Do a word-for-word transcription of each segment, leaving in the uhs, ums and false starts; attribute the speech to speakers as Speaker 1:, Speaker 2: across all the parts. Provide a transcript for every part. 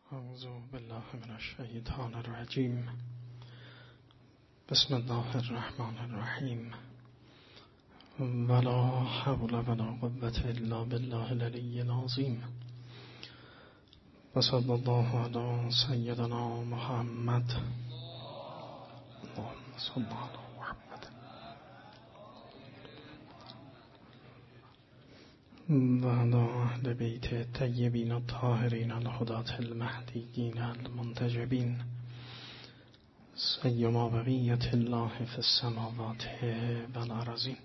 Speaker 1: اعوذ بالله من الشیطان الرجیم. بسم الله الرحمن الرحیم. ولا حول ولا قوة الا بالله العلی العظیم. و صلی الله علی سیدنا محمد. اللهم صل علی محمد و علی اهل بیت الطیبین الطاهرین الهداة المهدیین المنتجبین سیما بقیة الله فی السماوات و الارضین.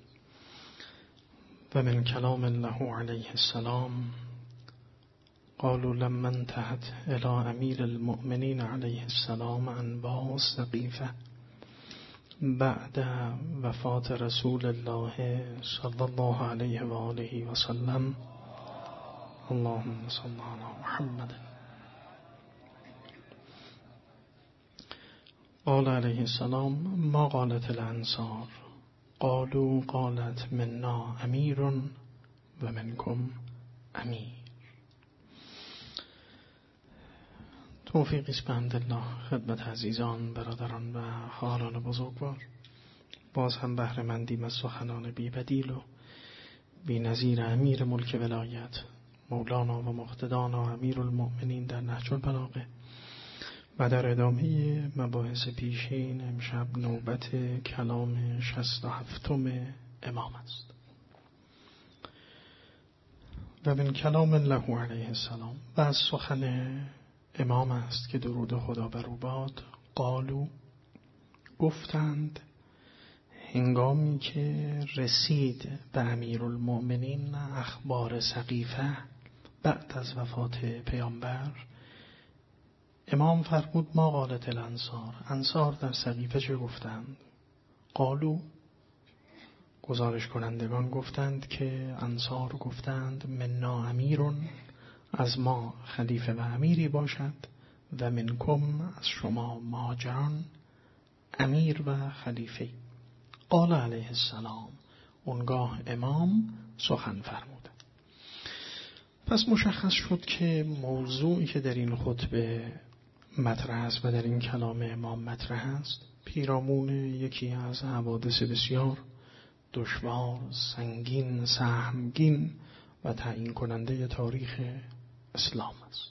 Speaker 1: و من کلام الله علیه السلام قالوا لما انتهت الى امیر المؤمنین علیه السلام انباء السقیفة بعد وفات رسول الله صلی الله علیه و آله و سلم. اللهم صل علی محمد. قال علیه السلام ما قالت الانصار قالوا قالت منا امیر و منکم امیر. توفیق است به حمدالله خدمت عزیزان، برادران و خواهران بزرگوار. باز هم بهره مندیم از سخنان بی بدیل و بی نظیر امیر ملک ولایت مولانا و مقتدانا امیر المؤمنین در نهج البلاغه و در ادامه مباحث پیشین امشب نوبت کلام شصت و هفتم امام است. و من کلام الله علیه السلام و از سخن امام است که درود خدا بر او باد. قالو گفتند هنگامی که رسید به امیرالمؤمنین اخبار سقیفه بعد از وفات پیامبر، امام فرمود ما قالت الانصار، انصار در سقیفه چه گفتند؟ قالو گزارش کنندگان گفتند که انصار گفتند منا امیرون، از ما خلیفه و امیری باشد، و منکم از شما مهاجران امیر و خلیفه. قال علیه السلام، اونگاه امام سخن فرمود. پس مشخص شد که موضوعی که در این خطبه مطرح است و در این کلام امام مطرح است پیرامون یکی از حوادث بسیار دشوار، سنگین، سهمگین و تعیین کننده تاریخ اسلام است.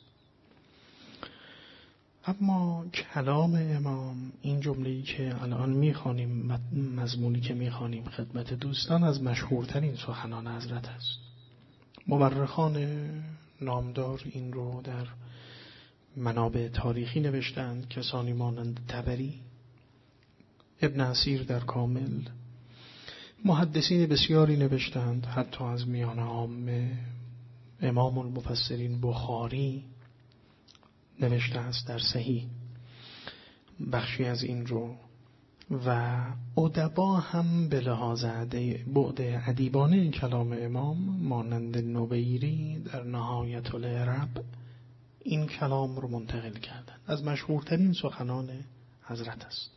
Speaker 1: اما کلام امام، این جمله‌ای که الان می‌خوانیم، مضمونی که می‌خوانیم خدمت دوستان، از مشهورترین سخنان حضرت است. مورخان نامدار این رو در منابع تاریخی نوشتند، کسانی مانند طبری، ابن اسیر در کامل، محدثین بسیاری نوشتند، حتی از میان عامه امام المفسرین بخاری نوشته است در صحیح بخشی از این رو، و ادبا هم به لحاظ بعد ادیبانه کلام امام مانند نوبیری در نهایت العرب این کلام رو منتقل کردند. از مشهورترین سخنان حضرت است.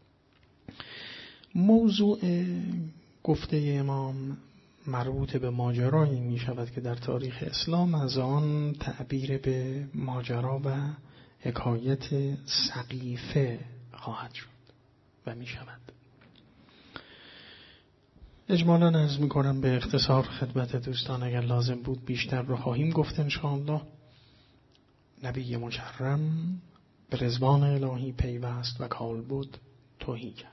Speaker 1: موضوع گفته امام مربوط به ماجرایی می شود که در تاریخ اسلام از آن تعبیر به ماجرا و حکایت سقیفه خواهد شد و می شود. اجمالا عرض می کنم به اختصار خدمت دوستان، اگر لازم بود بیشتر رو خواهیم گفت انشاءالله. نبی مکرم به رضوان الهی پیوست و کال بود توهی کرد.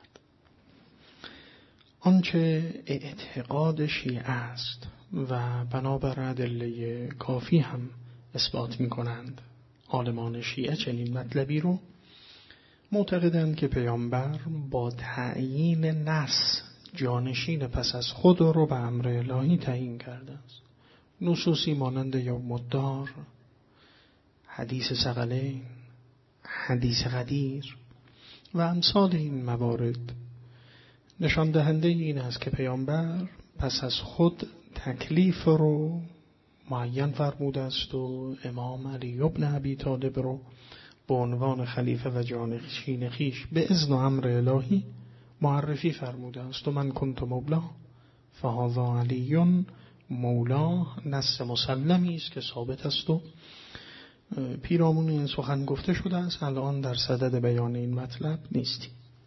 Speaker 1: آنچه اعتقاد شیعه است و بنابر ادله کافی هم اثبات می کنند عالمان شیعه چنین مطلبی رو معتقدند که پیامبر با تعیین نص جانشین پس از خود رو به امر الهی تعیین کرده است. نصوصی مانند یوم الدار، حدیث ثقلین، حدیث غدیر و امثال این موارد نشان دهنده این است که پیامبر پس از خود تکلیف رو معین فرموده است و امام علی ابن ابی طالب رو به عنوان خلیفه و جانشین خویش به اذن و امر الهی معرفی فرموده است. و من کنت مولا فهذا علی مولا، نص مسلمی است که ثابت است و پیرامون این سخن گفته شده است، الان در صدد بیان این مطلب نیستیم.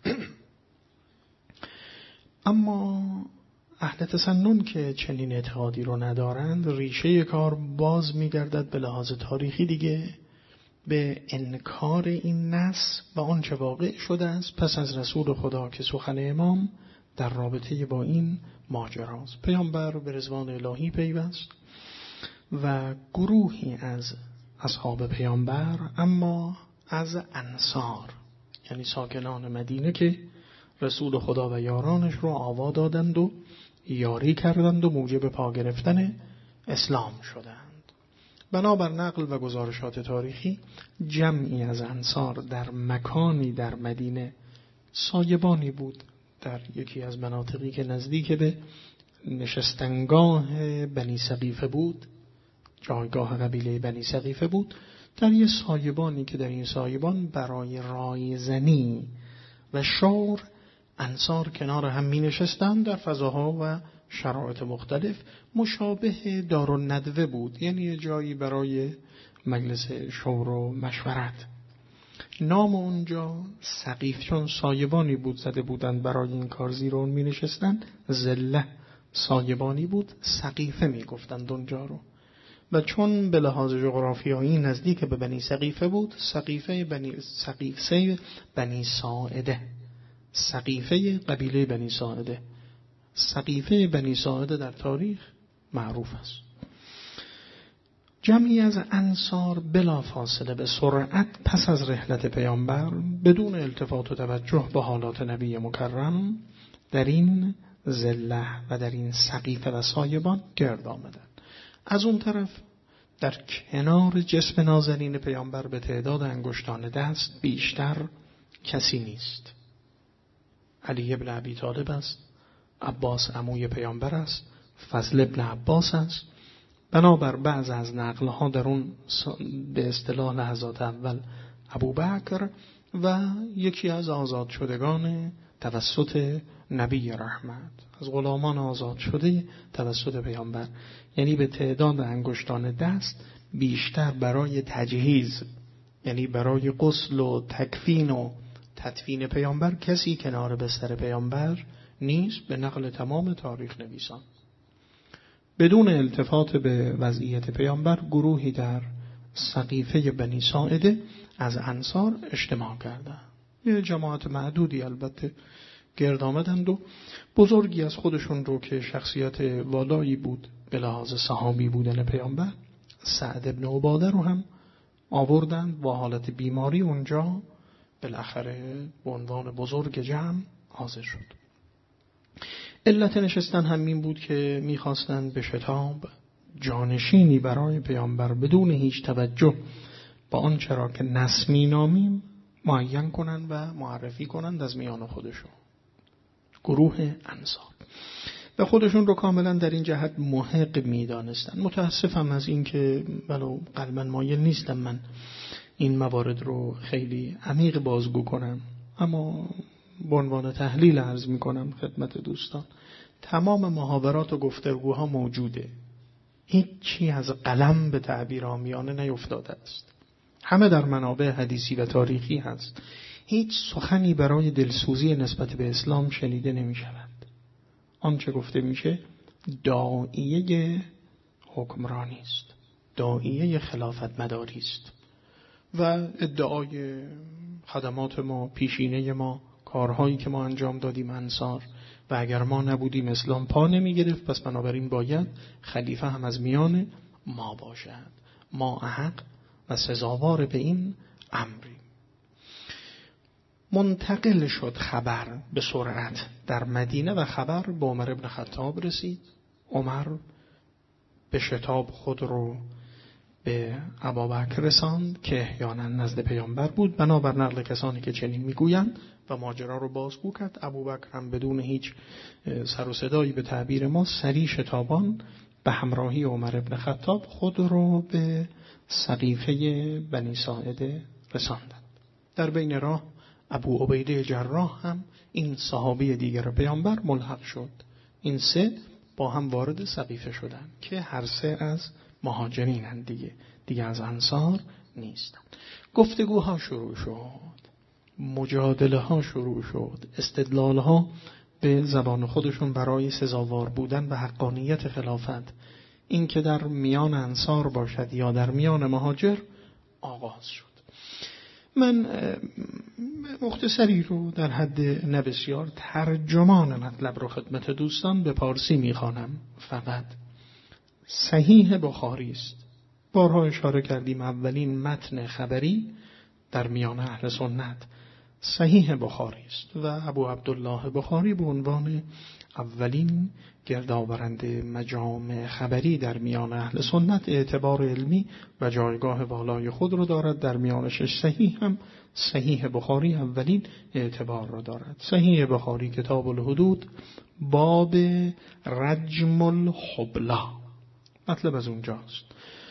Speaker 1: اما اهل تسنن که چنین اعتقادی رو ندارند، ریشه کار باز می‌گردد به لحاظ تاریخی دیگه به انکار این نص و آنچه واقع شده است پس از رسول خدا که سخن امام در رابطه با این ماجراست. پیامبر به رضوان الهی پیوست و گروهی از اصحاب پیامبر، اما از انصار یعنی ساکنان مدینه که رسول خدا و یارانش رو آوا دادند و یاری کردند و موجب پا گرفتن اسلام شدند. بنابر نقل و گزارشات تاریخی جمعی از انصار در مکانی در مدینه سایبانی بود، در یکی از مناطقی که نزدیک به نشستنگاه بنی سقیفه بود، جایگاه قبیله بنی سقیفه بود، در یه سایبانی که در این سایبان برای رایزنی و شور انصار کنار هم می نشستن در فضاها و شرایط مختلف، مشابه دارالندوه بود، یعنی جایی برای مجلس شور و مشورت. نام اونجا سقیف، چون سایبانی بود زده بودند برای این کار زیر اون می نشستن، زله سایبانی بود، سقیفه می گفتند اونجا رو. و چون به لحاظ جغرافیایی نزدیک به بنی سقیفه بود، سقیفه بنی سقیفه بنی ساعده، سقیفه قبیله بنی ساعده. سقیفه بنی ساعده در تاریخ معروف است. جمعی از انصار بلا فاصله به سرعت پس از رحلت پیامبر بدون التفات و توجه به حالات نبی مکرم در این زله و در این سقیفه و سایبان گرد آمدند. از اون طرف در کنار جسم نازنین پیامبر به تعداد انگشتان دست بیشتر کسی نیست. علی ابن ابی طالب است، عباس عموی پیامبر است، فضل ابن عباس است. بنابر بعض از نقلها در اون به اصطلاح لحظات اول ابوبکر و یکی از آزاد شدگان توسط نبی رحمت، از غلامان آزاد شده توسط پیامبر، یعنی به تعداد انگشتان دست بیشتر برای تجهیز، یعنی برای غسل و تکفین و تدفین پیامبر کسی کنار بستر پیامبر نیست، به نقل تمام تاریخ نویسان. بدون التفات به وضعیت پیامبر گروهی در سقیفه بنی ساعده از انصار اجتماع کردند. یه جماعت معدودی البته گرد آمدند و بزرگی از خودشون رو که شخصیت والایی بود به لحاظ صحابی بودن پیامبر، سعد ابن عباده رو هم آوردند با حالت بیماری اونجا، بالاخره به عنوان بزرگ جمع حاضر شد. علت نشستن همین بود که میخواستند به شتاب جانشینی برای پیامبر بدون هیچ توجه با آن چرا که نسمی نامیم معین کنند و معرفی کنند از میان خودشون. گروه انصار و خودشون رو کاملا در این جهت محق میدانستند. متاسفم از این که ولو قلباً مایل نیستم من این موارد رو خیلی عمیق بازگو کنم، اما به عنوان تحلیل عرض می کنم خدمت دوستان. تمام محاورات و گفتگوها موجوده، هیچی از قلم به تعبیر عامیانه نیفتاده است، همه در منابع حدیثی و تاریخی هست. هیچ سخنی برای دلسوزی نسبت به اسلام شنیده نمی شود. آنچه گفته میشه داعیه حکمرانی است، داعیه خلافت مداری است و ادعای خدمات ما، پیشینه ما، کارهایی که ما انجام دادیم انصار و اگر ما نبودیم اسلام پا نمی گرفت، پس بنابراین باید خلیفه هم از میان ما باشد. ما احق و سزاوار به این امری. منتقل شد خبر به سرعت در مدینه و خبر به عمر ابن خطاب رسید. عمر به شتاب خود رو به ابوبکر رساند که احیانا نزد پیامبر بود، بنابر نقل کسانی که چنین میگویند، و ماجرا رو بازگو کرد. ابوبکر هم بدون هیچ سر و صدایی به تعبیر ما سری شتابان به همراهی عمر ابن خطاب خود رو به سقیفه بنی ساعده رساندند. در بین راه ابو عبیده جراح هم این صحابی دیگر پیامبر ملحق شد. این سه با هم وارد سقیفه شدند که هر سه از مهاجرینند دیگه دیگه از انصار نیستند. گفتگوها شروع شد، مجادله ها شروع شد، استدلال ها به زبان خودشون برای سزاوار بودن و حقانیت خلافت، این که در میان انصار باشد یا در میان مهاجر، آغاز شد. من مختصری رو در حد نبسیار ترجمان مطلب رو خدمت دوستان به پارسی میخوانم. فقط صحیح بخاری است. بارها اشاره کردیم اولین متن خبری در میان اهل سنت صحیح بخاری است و ابو عبدالله بخاری به عنوان اولین گردآورنده مجامع خبری در میان اهل سنت اعتبار علمی و جایگاه والای خود را دارد. در میان شش صحیح هم صحیح بخاری اولین اعتبار را دارد. صحیح بخاری کتاب الحدود، باب رجم الحبلا، مطلب از اونجاست.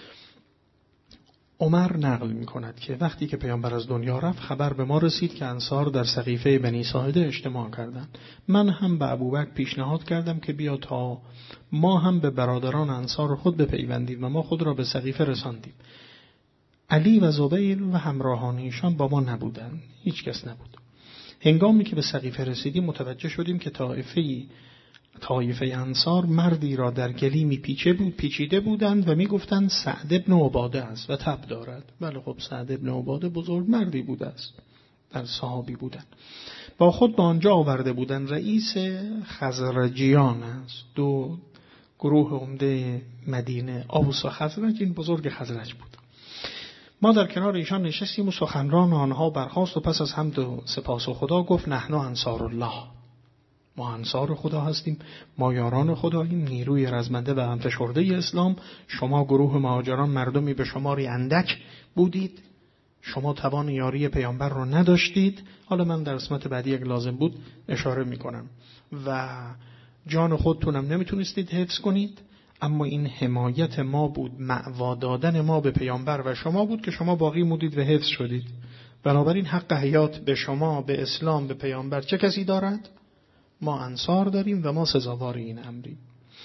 Speaker 1: عمر نقل می کند که وقتی که پیامبر از دنیا رفت خبر به ما رسید که انصار در سقیفه بنی ساعده اجتماع کردند. من هم به ابوبکر پیشنهاد کردم که بیا تا ما هم به برادران انصار خود بپیوندیم و ما خود را به سقیفه رساندیم. علی و زبیر و همراهانیشان با ما نبودند، هیچ کس نبود. هنگامی که به سقیفه رسیدیم متوجه شدیم که طایفه‌ای طایفه انصار مردی را در گلیمی پیچه بود پیچیده بودند و میگفتند سعد ابن عباده است و تب دارد. بله خب سعد ابن عباده بزرگ مردی بوده است، در صحابی بودند. با خود به آنجا آورده بودند. رئیس خزرجیان است. دو گروه عمده مدینه، اوس و خزرج، این بزرگ خزرج بود. ما در کنار ایشان نشستیم و سخنران آنها برخاست و پس از حمد و سپاس خدا گفت نحن انصار الله، ما انصار خدا هستیم، ما یاران خداییم، نیروی رزمنده و همفشرده اسلام. شما گروه مهاجران مردمی به شماری اندک بودید، شما توان یاری پیامبر رو نداشتید. حالا من در قسمت بعدی اگه لازم بود اشاره میکنم. و جان خودتونم نمیتونستید حفظ کنید، اما این حمایت ما بود، مأوا دادن ما به پیامبر و شما بود که شما باقی مودید و حفظ شدید. بنابراین حق حیات به شما، به اسلام، به پیامبر چه کسی دارد؟ ما انصار داریم و ما سزاوار این امریم.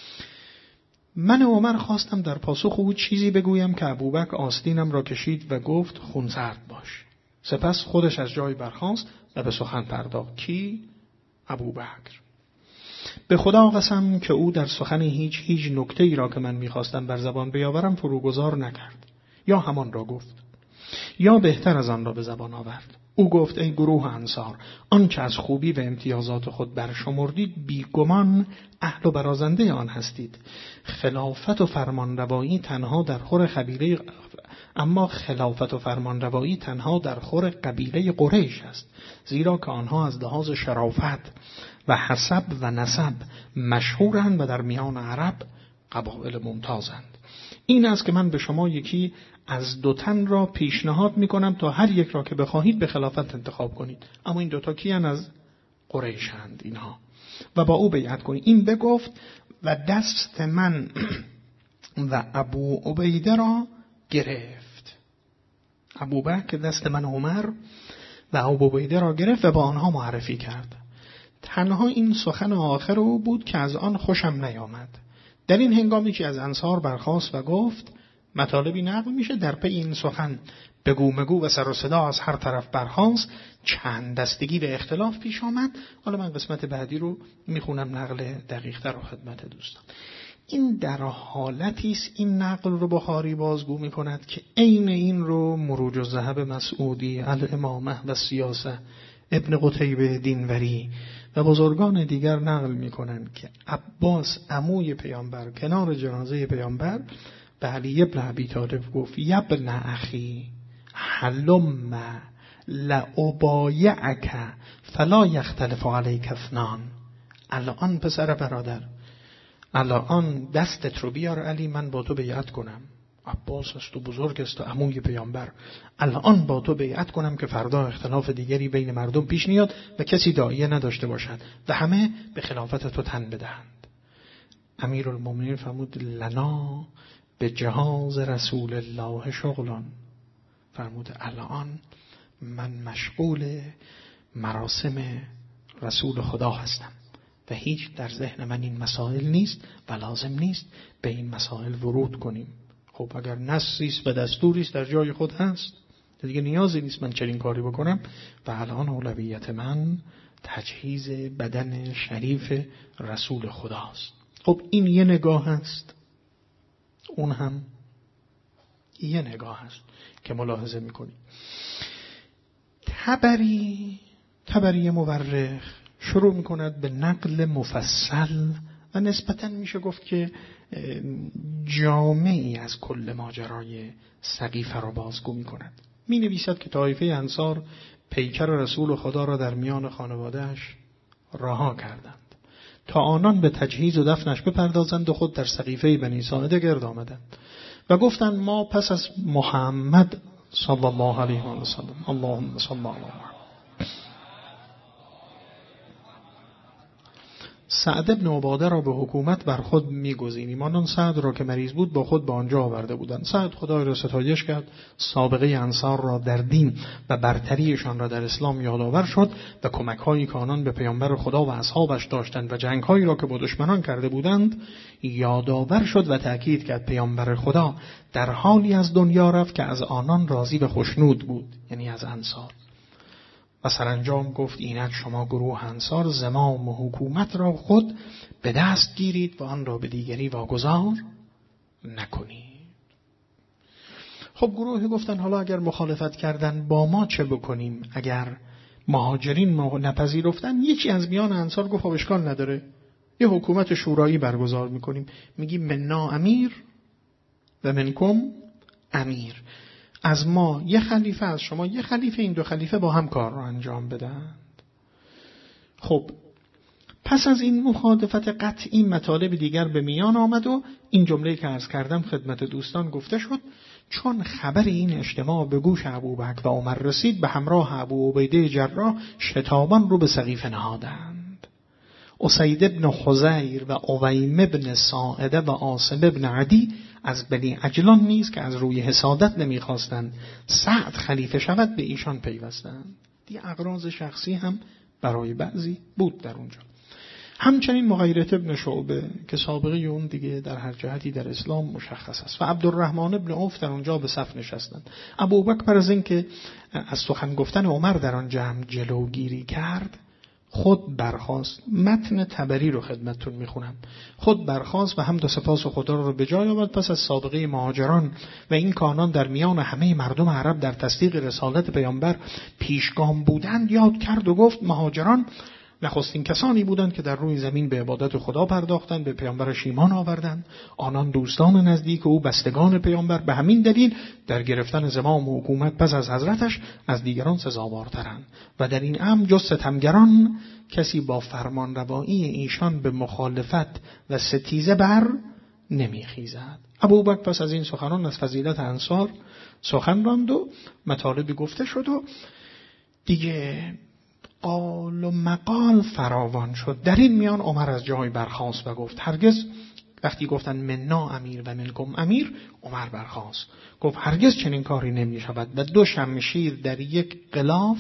Speaker 1: من عمر خواستم در پاسخ او چیزی بگویم که ابوبکر آستینم را کشید و گفت خونسرد باش. سپس خودش از جای برخاست و به سخن پرداخت. کی؟ ابوبکر. به خدا قسم که او در سخن هیچ هیچ نکته‌ای را که من می‌خواستم بر زبان بیاورم فروگذار نکرد. یا همان را گفت یا بهتر از آن را به زبان آورد. او گفت ای گروه انصار، آنچه از خوبی و امتیازات خود برشمردید بیگمان اهل و برازنده آن هستید. خلافت و فرمانروایی تنها در خور قبیله اما خلافت و فرمانروایی تنها در خور قبیله قریش است، زیرا که آنها از لحاظ شرافت و حسب و نسب مشهورند و در میان عرب قبایل ممتازند. این است که من به شما یکی از دو تن را پیشنهاد میکنم تا هر یک را که بخواهید به خلافت انتخاب کنید. اما این دوتا کیان؟ از قریشند اینها، و با او بیعت کنید. این بگفت و دست من و ابو عبیده را گرفت. ابوبکر دست من عمر و ابو عبیده را گرفت و با آنها معرفی کرد. تنها این سخن آخر او بود که از آن خوشم نیامد. در این هنگامی که از انصار برخاست و گفت مطالبی نقل میشه، در پی این سخن بگو مگو و سر و صدا از هر طرف برخاست، چند دستگی و اختلاف پیش آمد. حالا من قسمت بعدی رو میخونم، نقل دقیق تر رو خدمت دوستان. این در حالتی است این نقل رو بخاری بازگو میکند که عین این رو مروج الذهب مسعودی، الامامه و سیاسه ابن قتیبه دینوری و بزرگان دیگر نقل میکنند که عباس عموی پیامبر کنار جنازه پیامبر به علی ابن ابی طالب گفت یبن اخی حلم لأبایعک فلا یختلف علیک اثنان. الان پسر برادر، الان دستت رو بیار علی، من با تو بیعت کنم. عباس است و بزرگ است و عموی پیامبر، الان با تو بیعت کنم که فردا اختلاف دیگری بین مردم پیش نیاد و کسی داعیه نداشته باشد و همه به خلافت تو تن بدهند. امیرالمومنین فرمود لنا به جهاز رسول الله شغلان. فرمود الان من مشغول مراسم رسول خدا هستم و هیچ در ذهن من این مسائل نیست و لازم نیست به این مسائل ورود کنیم. خب اگر نصی است و دستوری است در جای خود هست، دیگه نیازی نیست من چنین کاری بکنم و الان اولویت من تجهیز بدن شریف رسول خداست. خب این یه نگاه هست، اون هم یه نگاه هست که ملاحظه میکنی. تبری تبری مورخ شروع میکند به نقل مفصل و نسبتاً میشه گفت که جامعی از کل ماجرای سقیفه را بازگو میکند. می نویسد که طایفه انصار پیکر رسول خدا را در میان خانوادهش رها کردند تا آنان به تجهیز و دفنش بپردازند و خود در سقیفه بنی ساعده گرد آمدند و گفتند ما پس از محمد صلی الله علیه و سلم اللهم صل علی محمد. سعد ابن عباده را به حکومت بر خود می‌گزینیم. آنان سعد را که مریض بود با خود به آنجا آورده بودند. سعد خدای را ستایش کرد، سابقه انصار را در دین و برتریشان را در اسلام یادآور شد و کمک‌هایی که آنان به پیامبر خدا و اصحابش داشتند و جنگ‌هایی را که با دشمنان کرده بودند یادآور شد و تأکید کرد پیامبر خدا در حالی از دنیا رفت که از آنان راضی و خوشنود بود، یعنی از انصار. و سرانجام گفت اینک شما گروه انصار زمام و حکومت را خود به دست گیرید و آن را به دیگری واگذار نکنید. خب گروه گفتن حالا اگر مخالفت کردن با ما چه بکنیم؟ اگر مهاجرین ما نپذیرفتن، یکی از میان انصار گفت خب اشکال نداره، یه حکومت شورایی برگزار میکنیم، میگیم منا امیر و منکم امیر، از ما یه خلیفه از شما یه خلیفه، این دو خلیفه با هم کار رو انجام بدن. خب پس از این مخالفت قطعی مطالب دیگر به میان آمد و این جمله که عرض کردم خدمت دوستان گفته شد. چون خبر این اجتماع به گوش ابوبکر و عمر رسید، به همراه ابو عبیده جراح شتابان رو به سقیفه نهادند. اسید ابن خزیر و اویم ابن ساعده و عاصم ابن عدی از بنی عجلان نیز که از روی حسادت نمیخواستند سعد خلیفه شود به ایشان پیوستند. دی اغراض شخصی هم برای بعضی بود در اونجا. همچنین مغیرة ابن شعبه که سابقه اون دیگه در هر جهتی در اسلام مشخص است و عبدالرحمن ابن عوف در اونجا به صف نشستند. ابوبکر پر از این که از سخن گفتن عمر در آن جمع جلوگیری کرد، خود برخاست. متن طبری رو خدمتتون میخونم. خود برخاست و حمد و سپاس خدا رو به جای آورد. پس از سابقه مهاجران و این کانان در میان همه مردم عرب در تصدیق رسالت پیامبر پیشگام بودند یاد کرد و گفت مهاجران نخستین کسانی بودند که در روی زمین به عبادت خدا پرداختند، به پیامبرش ایمان آوردند. آنان دوستان نزدیک او، بستگان پیامبر، به همین دلیل در گرفتن زمام و حکومت پس از حضرتش از دیگران سزاوارترند و در این امر جز ستمگران کسی با فرمان روایی ایشان به مخالفت و ستیزه بر نمیخیزد. ابوبکر پس از این سخنان از فضیلت انصار سخن راند و مطالبی گفته شد و دیگه قال و مقال فراوان شد. در این میان عمر از جای برخاست و گفت هرگز، وقتی گفتن منا امیر و منکم امیر، عمر برخاست گفت هرگز چنین کاری نمی شود و دو شمشیر در یک غلاف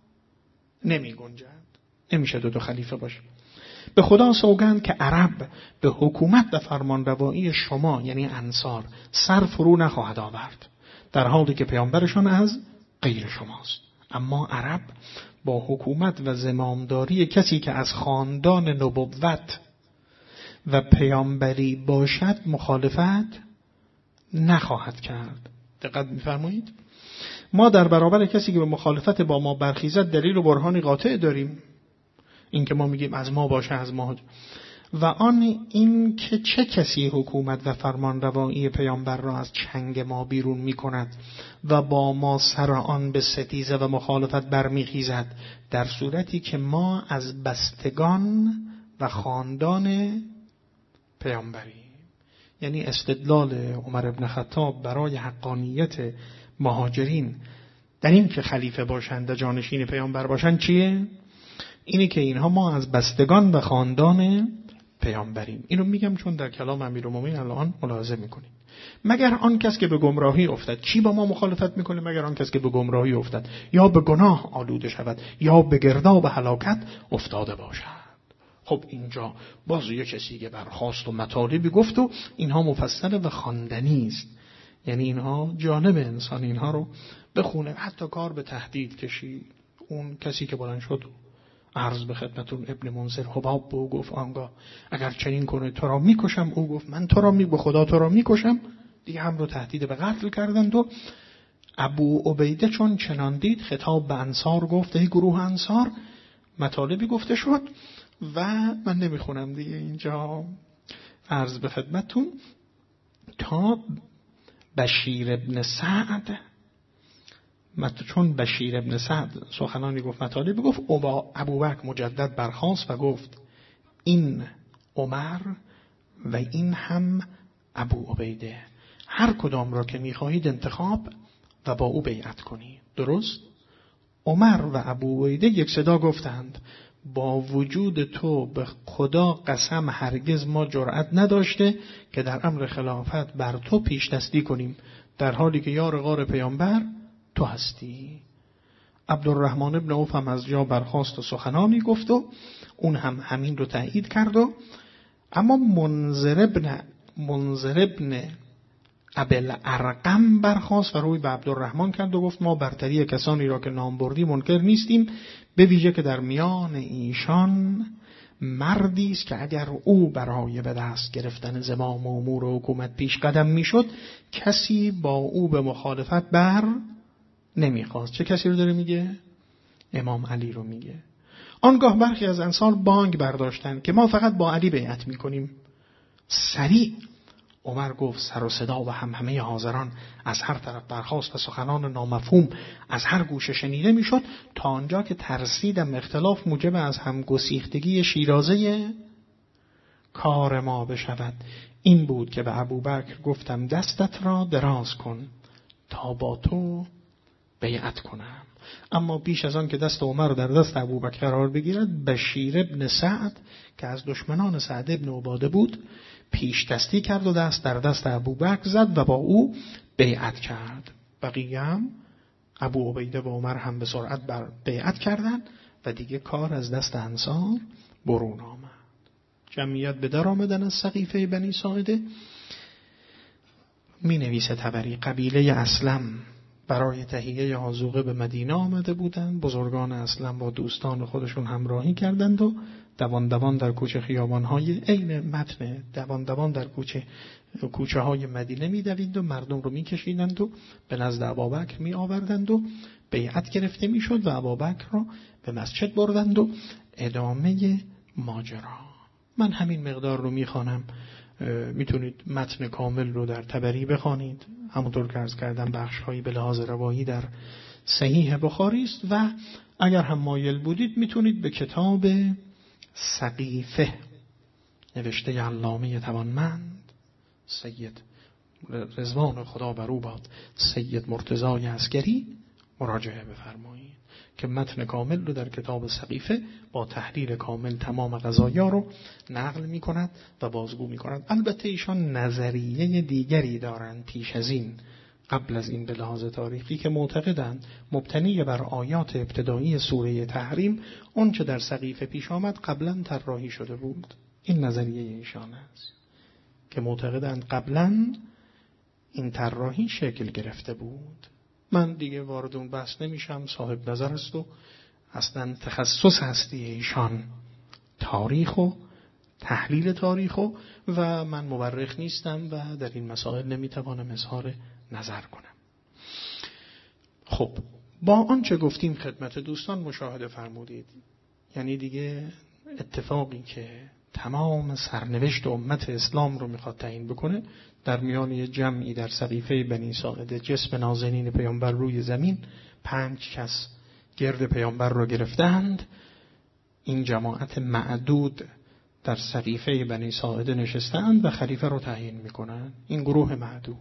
Speaker 1: نمی گنجد، نمیشه دو دو خلیفه باشه. به خدا سوگند که عرب به حکومت و فرمانروایی شما یعنی انصار سر فرو نخواهد آورد، در حالی که پیامبرشان از غیر شماست. اما عرب با حکومت و زمامداری کسی که از خاندان نبوت و پیامبری باشد مخالفت نخواهد کرد. دقت می‌فرمایید؟ ما در برابر کسی که به مخالفت با ما برخیزد دلیل و برهانی قاطع داریم. این که ما میگیم از ما باشه از ما، و آن این که چه کسی حکومت و فرمان روایی پیامبر را از چنگ ما بیرون می کند و با ما سر آن به ستیزه و مخالفت برمیخیزد، در صورتی که ما از بستگان و خاندان پیامبری. یعنی استدلال عمر ابن خطاب برای حقانیت مهاجرین در این که خلیفه باشند و جانشین پیامبر باشند چیه؟ اینه که اینها ما از بستگان و خاندان پیامبریم. اینو میگم چون در کلام امیرالمومنین الان ملاحظه میکنید. مگر آن کس که به گمراهی افتد، کی با ما مخالفت میکنه؟ مگر آن کس که به گمراهی افتد یا به گناه آلوده شود یا به گرداب هلاکت افتاده باشد. خب اینجا باز یک کسی که برخاست و مطالبی گفت و اینها مفصل و خواندنی است. یعنی اینها جانب انسان اینها رو بخونه. حتی کار به تهدید کشید. اون کسی که بلند شد عرض به خدمتون ابن منذر حباب به او گفت آنگاه اگر چنین کنه تو را میکشم. او گفت من تو را می به خدا تو را میکشم. دیگه هم رو تهدید به قتل کردند. و ابو عبیده چون چنان دید خطاب به انصار گفت ای گروه انصار مطالبی گفته شد و من نمیخونم دیگه اینجا عرض به خدمتون تا بشیر ابن سعد چون بشیر ابن سعد سخنانی گفت مطالبی گفت ابوبکر مجدد برخاست و گفت این عمر و این هم ابو عبیده هر کدام را که میخواهید انتخاب و با او بیعت کنید. درست؟ عمر و ابو عبیده یک صدا گفتند با وجود تو به خدا قسم هرگز ما جرأت نداشته که در امر خلافت بر تو پیش دستی کنیم در حالی که یار غار پیامبر تو هستی. عبدالرحمن ابن عوف هم از جا برخاست و سخنانی گفت و اون هم همین رو تایید کرد. و اما منذر ابن منذر ابن ابل ارقم برخاست و روی به عبدالرحمن کرد و گفت ما برتری کسانی را که نام بردی منکر نیستیم، به ویژه که در میان ایشان مردی است که اگر او برای به دست گرفتن زمام امور و حکومت پیش قدم میشد کسی با او به مخالفت بر نمیخواست. چه کسی رو داره میگه؟ امام علی رو میگه. آنگاه برخی از انصار بانگ برداشتن که ما فقط با علی بیعت میکنیم. سریع عمر گفت سر و صدا و همهمه حاضران از هر طرف برخاست و سخنان نامفهوم از هر گوشه شنیده میشد تا آنجا که ترسیدم اختلاف موجب از هم گسیختگی شیرازه کار ما بشود. این بود که به ابوبکر گفتم دستت را دراز کن تا با تو بیعت کنم. اما بیش از آن که دست عمر در دست ابوبکر قرار بگیرد بشیر ابن سعد که از دشمنان سعد ابن عباده بود پیش دستی کرد و دست در دست ابوبکر زد و با او بیعت کرد. بقیه هم ابو عبیده و عمر هم به سرعت بر بیعت کردند و دیگه کار از دست انصار برون آمد. جمعیت به در آمدن از سقیفه بنی ساعده. می نویسه طبری قبیله اسلم برای تهیه آذوقه به مدینه آمده بودند. بزرگان اسلم با دوستان خودشون همراهی کردند و دوان دوان در کوچه خیابان‌های عین متن دوان دوان در کوچه کوچه های مدینه می‌دویدند و مردم رو می‌کشیدند و به نزد ابوبکر می‌آوردند و بیعت گرفته می‌شد و ابوبکر را به مسجد بردند و ادامه ماجرا. من همین مقدار رو می‌خوانم. میتونید متن کامل رو در طبری بخوانید. همونطور که عرض کردم بخش‌هایی به لحاظ روایی در صحیح بخاری است و اگر هم مایل بودید میتونید به کتاب سقیفه نوشته علامه توانمند سید رضوان خدا بر او باد سید مرتضی عسگری مراجعه بفرمایید که متن کامل رو در کتاب سقیفه با تحلیل کامل تمام قضایا رو نقل می کند و بازگو می کند. البته ایشان نظریه دیگری دارند پیش از این قبل از این به لحاظ تاریخی که معتقدند مبتنی بر آیات ابتدایی سوره تحریم اون چه در سقیفه پیش آمد قبلا طراحی شده بود. این نظریه ایشان است که معتقدند قبلا این طراحی شکل گرفته بود. من دیگه وارد اون بحث نمیشم، صاحب نظر است و اصلا تخصص هستی ایشان تاریخ و تحلیل تاریخ و, و من مورخ نیستم و در این مسائل نمیتوانم اظهار نظر کنم. خب با آنچه گفتیم خدمت دوستان مشاهده فرمودید، یعنی دیگه اتفاقی که تمام سرنوشت امت اسلام رو میخواد تعیین بکنه در میان یه جمعی در سقیفه بنی ساعده جسم نازنین پیامبر روی زمین پنج کس گرد پیامبر رو گرفتند. این جماعت معدود در سقیفه بنی ساعده نشستند و خلیفه رو تعیین میکنند. این گروه معدود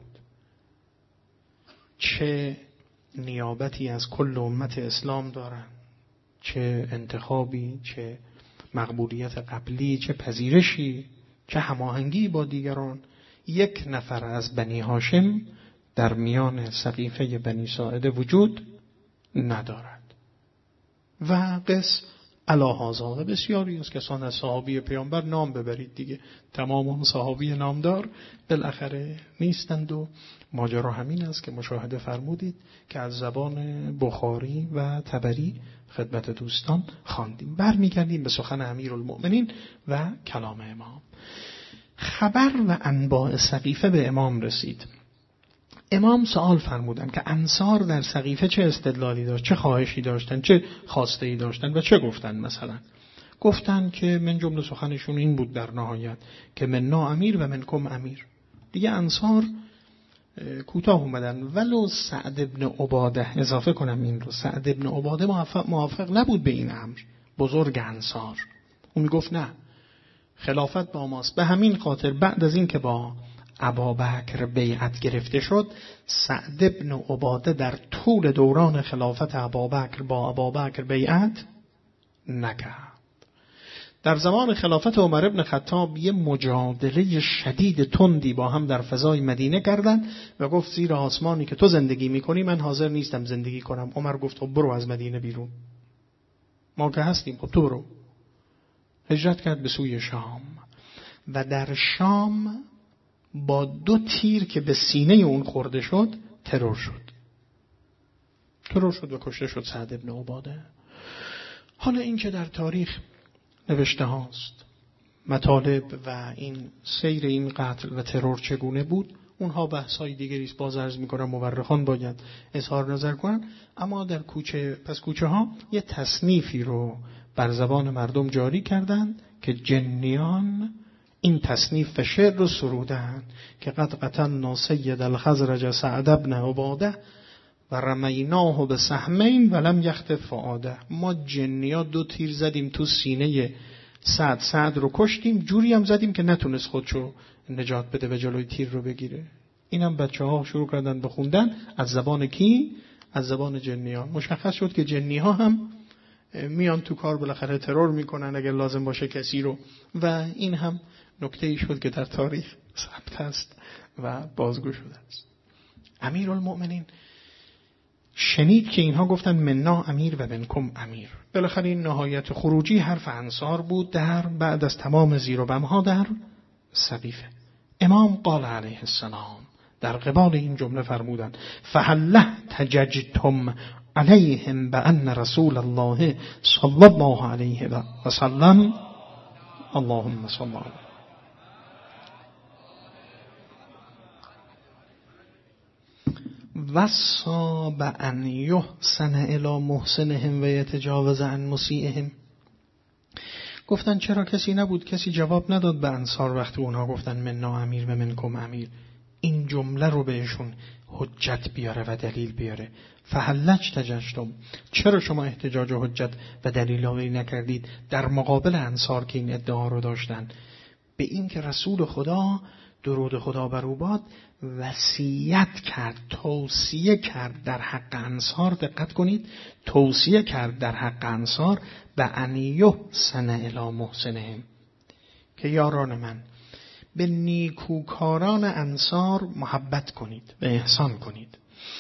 Speaker 1: چه نیابتی از کل امت اسلام دارند، چه انتخابی، چه مقبولیت قبلی، چه پذیرشی، چه هماهنگی با دیگران. یک نفر از بنی هاشم در میان سقیفه بنی ساعده وجود ندارد و قس علاهازا و بسیاری از کسان از صحابی پیامبر نام ببرید دیگه، تمام اون صحابی نامدار بالاخره نیستند و ماجرا همین است که مشاهده فرمودید که از زبان بخاری و طبری خدمت دوستان خواندیم. برمیگردیم به سخن امیرالمؤمنین و کلام امام. خبر و انباء سقیفه به امام رسید. امام سوال فرمودند که انصار در سقیفه چه استدلالی داشت، چه خواهشی داشتن، چه خواسته‌ای داشتن و چه گفتن. مثلا گفتن که من جمله سخنشون این بود در نهایت که مننا امیر و منکم امیر. دیگه انصار کوتاه اومدن. ولو سعد ابن عباده، اضافه کنم این رو، سعد ابن عباده موافق, موافق نبود به این امر، بزرگ انصار. اون میگفت نه، خلافت با ماست. به همین خاطر بعد از این که با ابابکر بیعت گرفته شد، سعد ابن عباده در طول دوران خلافت ابابکر با ابابکر بیعت نکرد. در زمان خلافت عمر ابن خطاب یه مجادله شدید تندی با هم در فضای مدینه کردند و گفت زیر آسمانی که تو زندگی میکنی من حاضر نیستم زندگی کنم. عمر گفت خب برو از مدینه بیرون، ما که هستیم، خب تو برو. هجرت کرد به سوی شام و در شام با دو تیر که به سینه اون خورده شد ترور شد. ترور شد و کشته شد سعد ابن عباده. حالا این که در تاریخ نوشته هاست مطالب و این سیر این قتل و ترور چگونه بود، اونها بحثای دیگری است. باز عرض میکنم مورخان باید اظهار نظر کنن. اما در کوچه پس کوچه ها یه تصنیفی رو بر زبان مردم جاری کردند که جنیان این تصنیف و شعر رو سرودن که قد قتلنا سید الخزرج سعد ابن عباده و رمیناه به سهمین ولم یخطف فؤاده. ما جنیا دو تیر زدیم تو سینه سعد، سعد رو کشتیم، جوری هم زدیم که نتونست خودشو نجات بده و جلوی تیر رو بگیره. اینم بچه ها شروع کردن به خوندن از زبان کی؟ از زبان جنیان. مشخص شد که جنی ها هم میان تو کار، بالاخره ترور میکنن اگر لازم باشه کسی رو، و این هم نکته ای شد که در تاریخ ثبت است و بازگو شده است. امیرالمؤمنین شنید که اینها گفتن مننا امیر و منکم امیر. بالاخره این نهایت خروجی حرف انصار بود در بعد از تمام زیر و بمها در سقیفه. امام قال علیه السلام در قبال این جمله فرمودند فهله تججتم علیهم بأن رسول الله صلی الله علیه و سلم اللهم صل علیه وصا بأن یحسن الی محسنهم و یتجاوز عن مسیئهم. گفتن چرا کسی نبود، کسی جواب نداد به انصار وقتی اونها گفتن مننا امیر و منکم امیر. این جمله رو بهشون حجت بیاره و دلیل بیاره. فهلج تججتم، چرا شما احتجاج و حجت و دلیل آوری نکردید در مقابل انصار که این ادعا رو داشتن به این که رسول خدا درود خدا بر او باد وصیت کرد، توصیه کرد در حق انصار. دقت کنید، توصیه کرد در حق انصار به ان یحسن الی محسنهم، که یاران من به نیکوکاران انصار محبت کنید و احسان کنید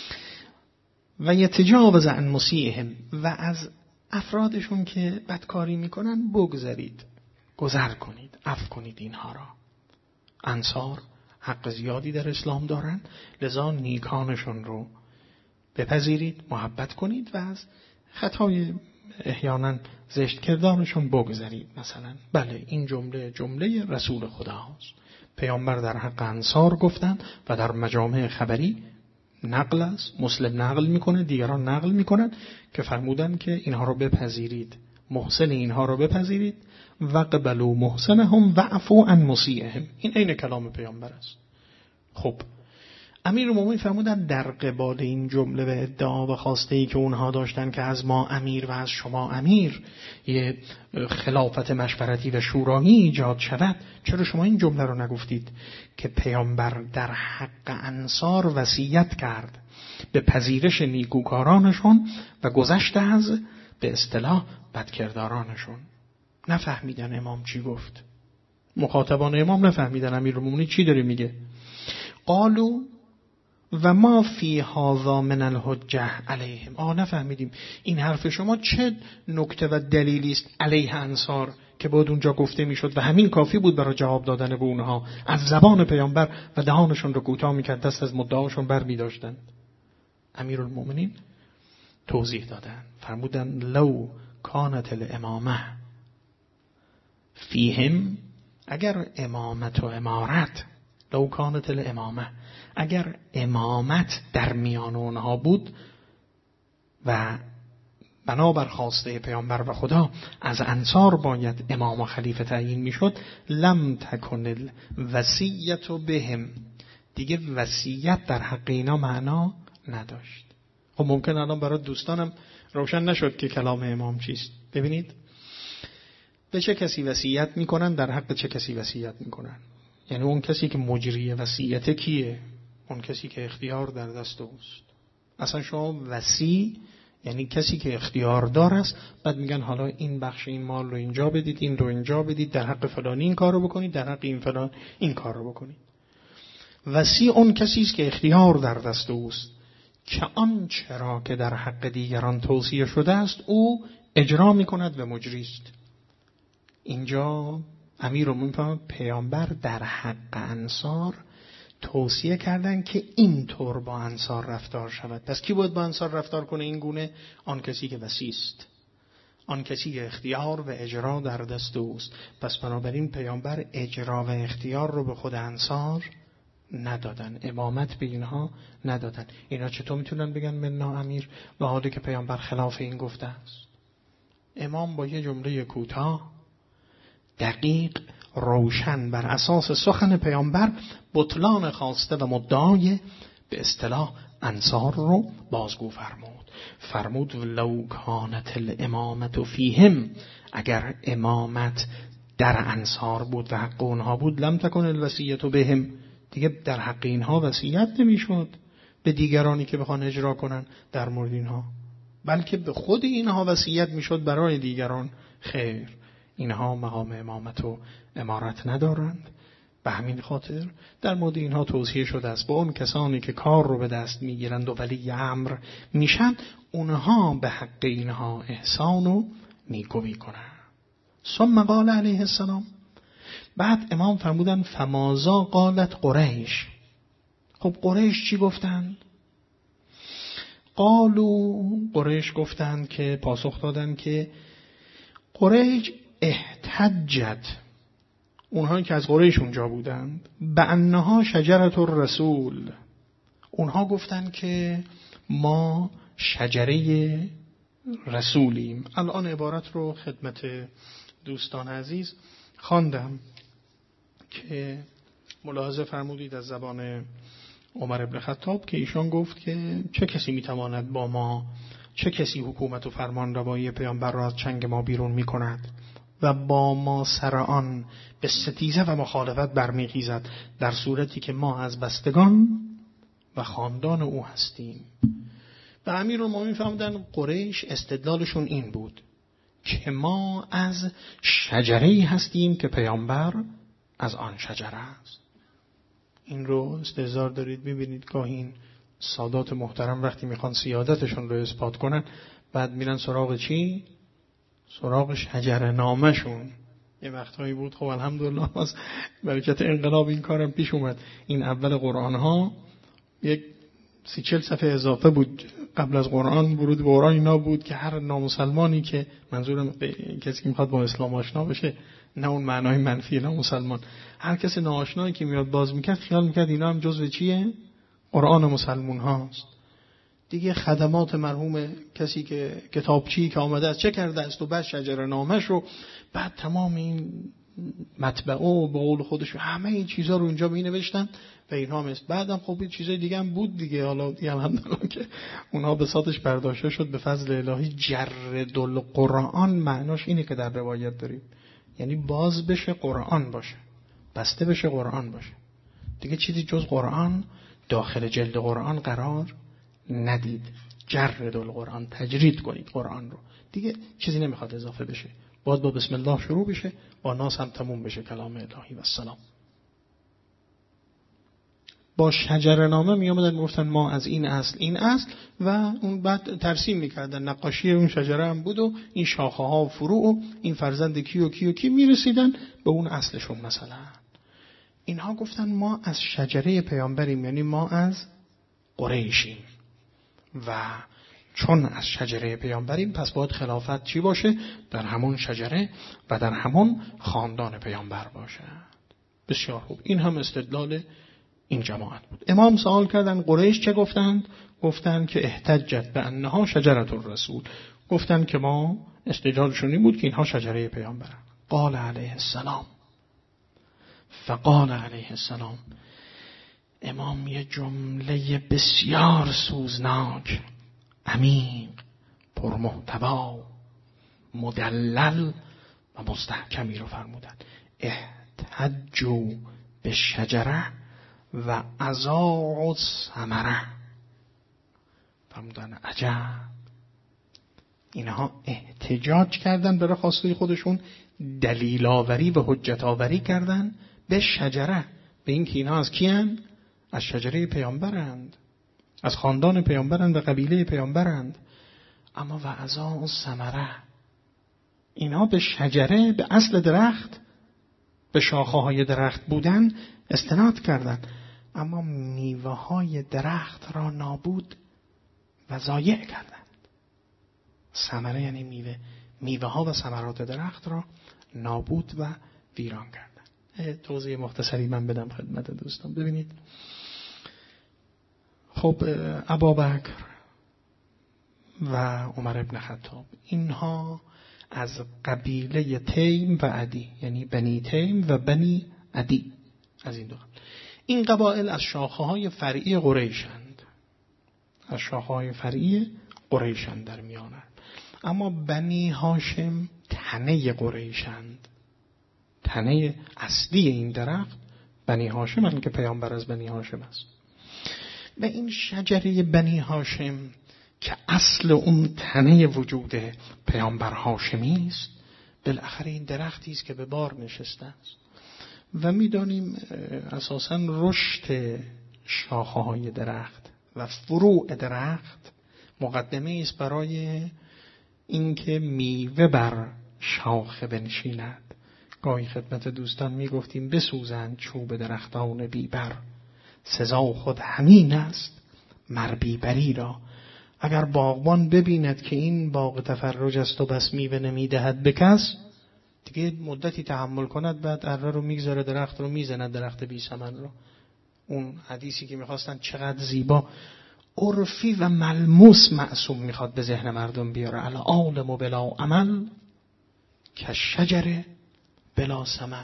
Speaker 1: و یتجاوز عن مسیئهم، و از افرادشون که بدکاری میکنن بگذرید، گذر کنید، عفو کنید اینها را. انصار حق زیادی در اسلام دارند، لذا نیکانشون رو بپذیرید، محبت کنید و از خطای احیانا زشت کردارشون بگذرید. مثلا بله این جمله جمله رسول خداست. پیامبر در حق انصار گفتند و در مجامع خبری نقل است، مسلم نقل میکنه، دیگران نقل میکنن که فرمودن که اینها رو بپذیرید، محسن اینها رو بپذیرید و قبلوا محسنهم و عفو عن مسیئهم. این عین کلام پیامبر است. خب امیرالمومنین فرمودن در قبال این جمله و ادعا و خواسته‌ای که اونها داشتن که از ما امیر و از شما امیر یه خلافت مشورتی و شورایی ایجاد شود، چرا شما این جمله رو نگفتید که پیامبر در حق انصار وصیت کرد به پذیرش نیکوکارانشون و گذشت از به اصطلاح بدکردارانشون؟ نفهمیدن امام چی گفت، مخاطبان امام نفهمیدن امیرالمومنین چی داره میگه. قالو و ما فی هذا من الحجه علیهم. آه نفهمیدیم این حرف شما چه نکته و دلیلی است علیه انصار که بود اونجا گفته میشد و همین کافی بود برای جواب دادن به اونها. از زبان پیامبر و دهانشون رو کوتاه میکرد، دست از مدعاشون بر میداشتند. امیرالمومنین توضیح دادن، فرمودن لو کانت الامامه فیهم، اگر امامت و امارت، لو کانت الامامه، اگر امامت در میان اونها بود و بنابر خواسته پیامبر و خدا از انصار باید امام و خلیفه تعیین میشد، لم تکن الوصیت بهم، دیگه وصیت در حق اینا معنا نداشت. خب ممکن الان برای دوستانم روشن نشد که کلام امام چیست. ببینید به چه کسی وصیت میکنن، در حق چه کسی وصیت میکنن. یعنی اون کسی که مجری وصیت کیه؟ اون کسی که اختیار در دست اوست. اصلا شما وصی یعنی کسی که اختیار دار است، بعد میگن حالا این بخش این مال رو اینجا بدید، این رو اینجا بدید، در حق فلانی این کار رو بکنید، در حق این فلان این کار رو بکنید. وصی اون کسی است که اختیار در دست اوست که آن چرا که در حق دیگران توصیه شده است او اجرا میکند و مجری است. اینجا امیرالمومنین پیامبر در حق انصار توصیه کردن که این طور با انصار رفتار شود. پس کی باید با انصار رفتار کنه این گونه؟ آن کسی که وصی است، آن کسی که اختیار و اجرا در دست اوست. پس بنابراین پیامبر اجرا و اختیار رو به خود انصار ندادن، امامت به اینها ندادن. اینا چطور میتونن بگن منا امیر و حالی که پیامبر خلاف این گفته است؟ امام با یه جمله کوتاه دقیق روشن بر اساس سخن پیامبر بطلان خواسته و مدعای به اصطلاح انصار رو بازگو فرمود. فرمود لو کانت الامامت فیهم، اگر امامت در انصار بود و حق اونها بود، لم تکن الوصیت بهم، دیگه در حق اینها وصیت نمیشد به دیگرانی که بخوان اجرا کنن در مورد اینها، بلکه به خود اینها وصیت میشد برای دیگران. خیر، اینها مقام امامت و امارت ندارند. به همین خاطر در مورد اینها توصیه شده است با اون کسانی که کار رو به دست میگیرند و ولی امر میشن، اونها به حق اینها احسان و نیکویی کنند. ثم قال علیه السلام، بعد امام فرمودن فمازا قالت قریش. خب قریش چی گفتند؟ قالو، قریش گفتند که پاسخ دادن که قریش احتجت، اونهایی که از قریش اونجا بودند، به انها شجرت الرسول، اونها گفتند که ما شجره رسولیم. الان عبارت رو خدمت دوستان عزیز خواندم که ملاحظه فرمودید از زبان عمر بن خطاب که ایشان گفت که چه کسی میتواند با ما، چه کسی حکومت و فرمان روایی پیامبر را از چنگ ما بیرون میکند و با ما سر آن به ستیزه و مخالفت برمیخیزد، در صورتی که ما از بستگان و خاندان او هستیم. و امیرالمومنین فرمودن قریش استدلالشون این بود که ما از شجره‌ای هستیم که پیامبر از آن شجره است. این رو استحضار دارید ببینید گاهی این سادات محترم وقتی میخوان سیادتشون رو اثبات کنن، بعد میرن سراغ چی؟ سراغ شجره نامشون. یه وقتهایی بود خب الحمدلله از برکت انقلاب این کارم پیش اومد. این اول قرآن ها یک سی چل صفحه اضافه بود قبل از قرآن، ورود به قرآن اینا بود که هر نامسلمانی که، منظورم کسی که میخواد با اسلام آشنا بشه، نه اون معنای منفی نامسلمان، هر کسی ناآشنایی که میاد باز میکرد خیال میکرد اینا هم جزو چیه؟ قرآن مسلمون هاست. دیگه خدمات مرحوم کسی که کتابچی که آمده است چه کرده است و بعد شجره نامش رو، بعد تمام این مطبعه و به قول خودش همه این چیزا رو اینجا می نوشتن و اینها مثل بعدم خب این چیزای دیگه هم بود دیگه. حالا دیگه الحمدلله که اونها به ساتش برداشته شد به فضل الهی. جرد القرآن معناش اینه که در روایت داریم، یعنی باز بشه قرآن باشه، بسته بشه قرآن باشه، دیگه چیزی جز قرآن داخل جلد قرآن قرار ندید. جرد القرآن، تجرید کنید قرآن رو، دیگه چیزی نمیخواد اضافه بشه، باید با بسم الله شروع بشه، با ناس هم تموم بشه کلام الهی و السلام. با شجره نامه می آمدن میگفتن ما از این اصل این اصل و اون بعد ترسیم میکردن، نقاشی اون شجره هم بود و این شاخه ها و فروع و این فرزند کی و کی و کی میرسیدن به اون اصلشون. مثلا اینها گفتن ما از شجره پیامبریم، یعنی ما از قریشیم و چون از شجره پیامبریم پس باید خلافت چی باشه؟ در همون شجره و در همون خاندان پیامبر باشه. بسیار خوب، این هم استدلال این جماعت بود. امام سوال کردن قریش چه گفتند؟ گفتند که احتجت به انها شجرة الرسول، گفتند که ما استدلالشون این بود که اینها شجره پیامبرن. قال علیه السلام، فقال علیه السلام، امام یه جمله بسیار سوزناک، عمیق، پرمحتوا، مدلل و مستحکمی رو فرمودن. احتجوا به شجره و اضاعوا الثمره. فرمودن عجب، اینها احتجاج کردن برای خواسته خودشون، دلیل آوری و حجت آوری کردن به شجره، به این که اینها از کیان؟ از شجره پیامبرند، از خاندان پیامبرند و قبیله پیامبرند. اما و اضاعوا الثمره، اینها به شجره، به اصل درخت، به شاخه های درخت بودن استناد کردند، اما میوه های درخت را نابود و ضایع کردند. ثمره یعنی میوه، میوه ها و ثمرات درخت را نابود و ویران کردند. توضیح مختصری من بدم خدمت دوستان. ببینید، خب ابوبکر و عمر ابن خطاب اینها از قبیله تیم و عدی، یعنی بنی تیم و بنی عدی، از این دو این قبایل از شاخه‌های فرعی قریشند، از شاخه‌های فرعی قریشند در میانند. اما بنی هاشم تنه قریشند، تنه اصلی این درخت بنی هاشم هستند که پیامبر از بنی هاشم است. و این شجره بنی هاشم که اصل اون تنه وجود پیامبر هاشمی است، بالاخره این درختی است که به بار نشسته است و می‌دانیم اساساً رشد شاخه‌های درخت و فروع درخت مقدمه است برای اینکه میوه بر شاخه بنشیند. گاهی خدمت دوستان میگفتیم بسوزند چوب درختان بیبر، سزا خود همین است مر بیبری را. اگر باغبان ببیند که این باغ تفرج است و بس میوه نمیدهد به کس، دیگه مدتی تحمل کند، بعد اره رو میگذاره، درخت رو میزند، درخت بی ثمر رو. اون حدیثی که میخواستن چقدر زیبا، عرفی و ملموس معصوم میخواد به ذهن مردم بیاره. الا عالم بلا عمل که شجره بلا ثمر.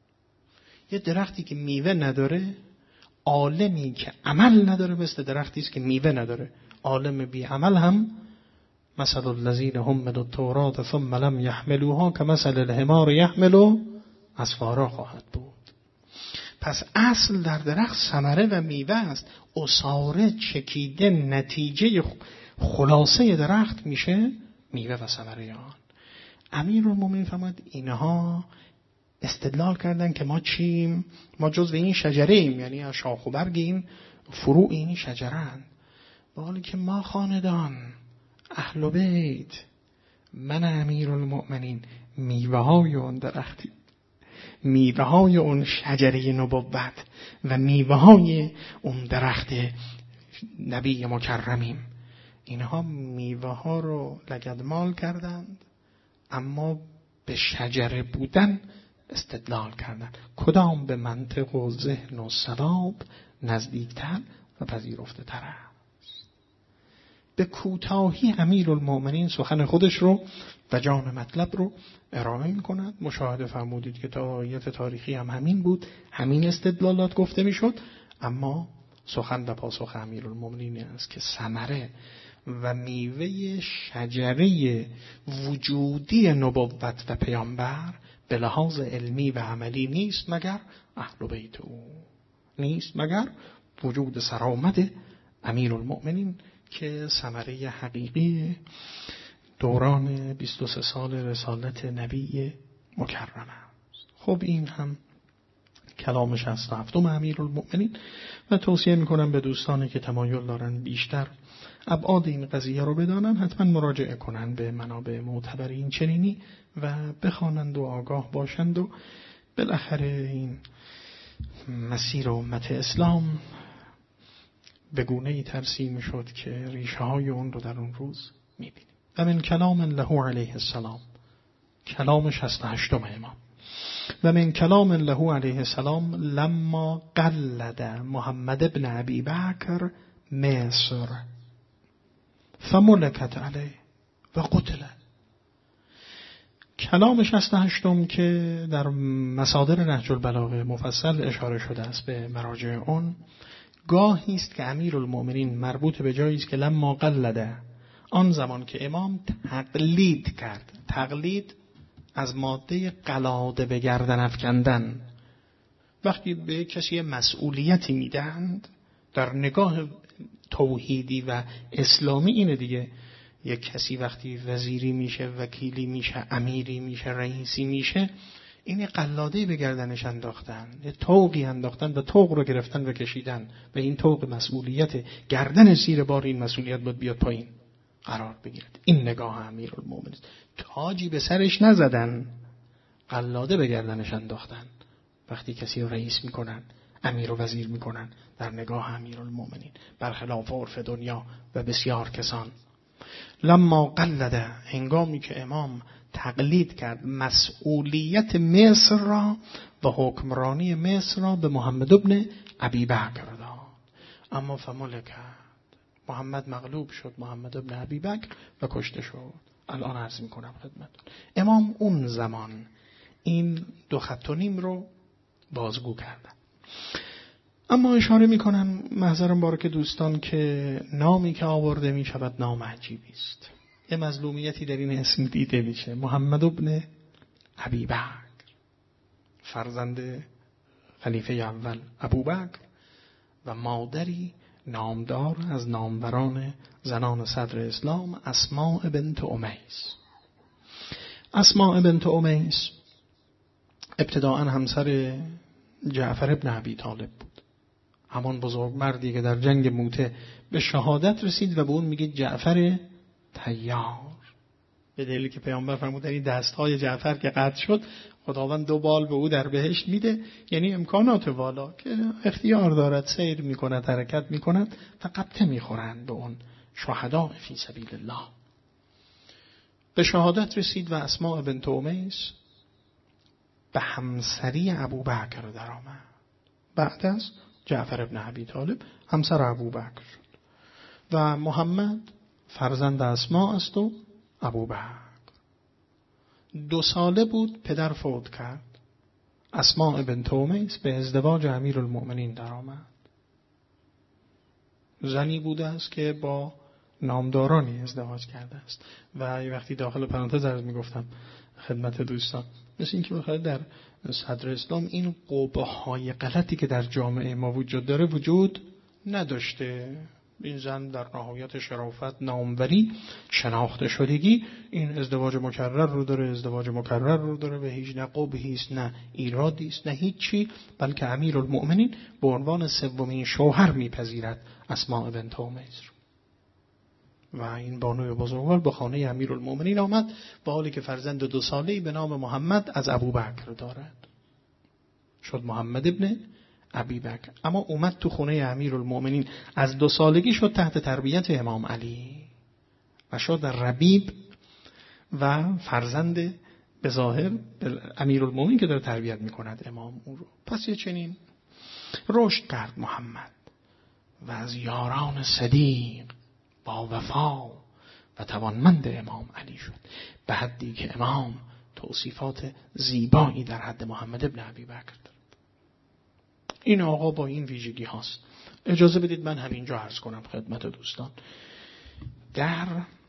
Speaker 1: یه درختی که میوه نداره، عالمی که عمل نداره، مثل درختی است که میوه نداره. عالم بی عمل هم مثل الذین حملوا التوراة ثم لم یحملوها کمثل الحمار یحمل اسفارا خواهد بود. پس اصل در درخت ثمره و میوه است. عصاره چکیده نتیجه خلاصه درخت میشه میوه و ثمره آن. امیرالمومنین فرمود اینها استدلال کردن که ما چیم؟ ما جزو این شجره ایم، یعنی از شاخ و برگ این فروع این شجره اند. حالی که ما خاندان اهل بیت، من امیرالمومنین، میوه های اون درختی، میوه های اون شجره نبوت و میوه های اون درخت نبی مکرمیم. اینها میوه ها رو لگدمال کردند، اما به شجره بودن استدلال کردند. کدام به منطق و ذهن و ثواب نزدیکتر و پذیرفته تر است. به کوتاهی امیرالمومنین سخن خودش رو و جان مطلب رو ارائه می‌کند. مشاهده فرمودید که تا آیت تاریخی هم همین بود، همین استدلالات گفته میشد، اما سخن و پاسخ امیرالمومنین است که ثمره و میوه شجره وجودی نبوت و پیامبر به لحاظ علمی و عملی نیست مگر اهل بیت او، نیست مگر وجود سرآمد امیرالمومنین که ثمره حقیقی دوران بیست و سه سال رسالت نبی مکرم است. خب این هم کلام شصت و هفتم امیرالمؤمنین و توصیه میکنم به دوستانی که تمایل دارن بیشتر ابعاد این قضیه رو بدانن حتما مراجعه کنن به منابع معتبر این چنینی و بخوانند و آگاه باشند و بالاخره این مسیر امت اسلام به گونه‌ای ترسیم شد که ریشه های اون رو در اون روز میبینیم. و من کلام له علیه السلام، کلام شصت و هشتم امام، و من کلام له علیه السلام لما قلد محمد ابن ابی بکر مصر فملکت علیه و قتل. کلام شصت و هشتم که در مصادر نهج البلاغه مفصل اشاره شده است به مراجع اون، گاهی است که امیرالمؤمنین مربوط به جایی است که لما قلده، آن زمان که امام تقلید کرد. تقلید از ماده قلاده به گردن افکندن. وقتی به کسی مسئولیتی میدهند در نگاه توحیدی و اسلامی اینه دیگه، یک کسی وقتی وزیری میشه، وکیلی میشه، امیری میشه، رئیسی میشه، این قلاده به گردنش انداختن، یه طوقی انداختن و طوق رو گرفتن و کشیدن و این طوق مسئولیت، گردن زیر بار این مسئولیت باید بیاد پایین قرار بگیرد. این نگاه امیرالمؤمنین. تاجی به سرش نزدن، قلاده به گردنش انداختن. وقتی کسی رو رئیس میکنن، امیر و وزیر میکنن، در نگاه امیرالمؤمنین برخلاف عرف دنیا و بسیار کسان. لما قلده، هنگامی که امام تقلید کرد مسئولیت مصر را و حکمرانی مصر را به محمد ابن ابی بکر داد. اما فملکت، محمد مغلوب شد، محمد ابن ابی بکر و کشته شد. الان عرض میکنم خدمتتون، امام اون زمان این دو خط و نیم رو بازگو کردن. اما اشاره میکنم محضرم بارک دوستان که نامی که آورده میشود نام عجیبی است. یه مظلومیتی در این اسم دیده میشه. محمد ابن ابی بکر، فرزند خلیفه اول ابوبکر و مادری نامدار از ناموران زنان صدر اسلام، اسماء بنت امیس. اسماء بنت امیس ابتداءً همسر جعفر ابن ابی طالب بود، همان بزرگ مردی که در جنگ موته به شهادت رسید و به اون میگه جعفر طیار، به دلیلی که پیامبر فرمود این دستهای جعفر که قطع شد خداوند دو بال به او در بهشت میده، یعنی امکانات والا که اختیار دارد، سیر میکند، حرکت میکند و قبطه میخورند به اون شهدا فی سبیل الله. به شهادت رسید و اسماء بنت امیس به همسری ابوبکر در آمد. بعد از جعفر ابن ابی طالب همسر ابوبکر شد و محمد فرزند اسماء است و ابوبکر. دو ساله بود پدر فوت کرد. اسماء بنت امیس به ازدواج امیرالمؤمنین در آمد. زنی بوده است که با نامدارانی ازدواج کرده است و یه وقتی داخل پرانتز عرض میگفتم خدمت دوستان، مثل این که بخاطر در صدر اسلام این قبه های غلطی که در جامعه ما وجود داره وجود نداشته. این زن در نهایت شرافت، ناموری، شناخته شدگی این ازدواج مکرر رو داره، ازدواج مکرر رو داره و هیچ نه قبحی است نه ایرادی است نه هیچی، بلکه امیرالمؤمنین به عنوان سومین شوهر میپذیرد اسماء بنت امیس. و این بانوی بزرگوار به خانه امیرالمؤمنین آمد با حالی که فرزند دو ساله‌ای به نام محمد از ابوبکر دارد. شد محمد ابن ابی بکر. اما اومد تو خونه امیرالمؤمنین، از دو سالگی شد تحت تربیت امام علی و شد ربیب و فرزند به ظاهر امیرالمؤمنین که داره تربیت میکند امام او رو. پس یه چنین رشد کرد محمد و از یاران صدیق با وفا و توانمند امام علی شد، به حدی که امام توصیفات زیبایی در حد محمد ابن ابی بکر دارد. این آقا با این ویژگی هاست. اجازه بدید من همینجا عرض کنم خدمت دوستان، در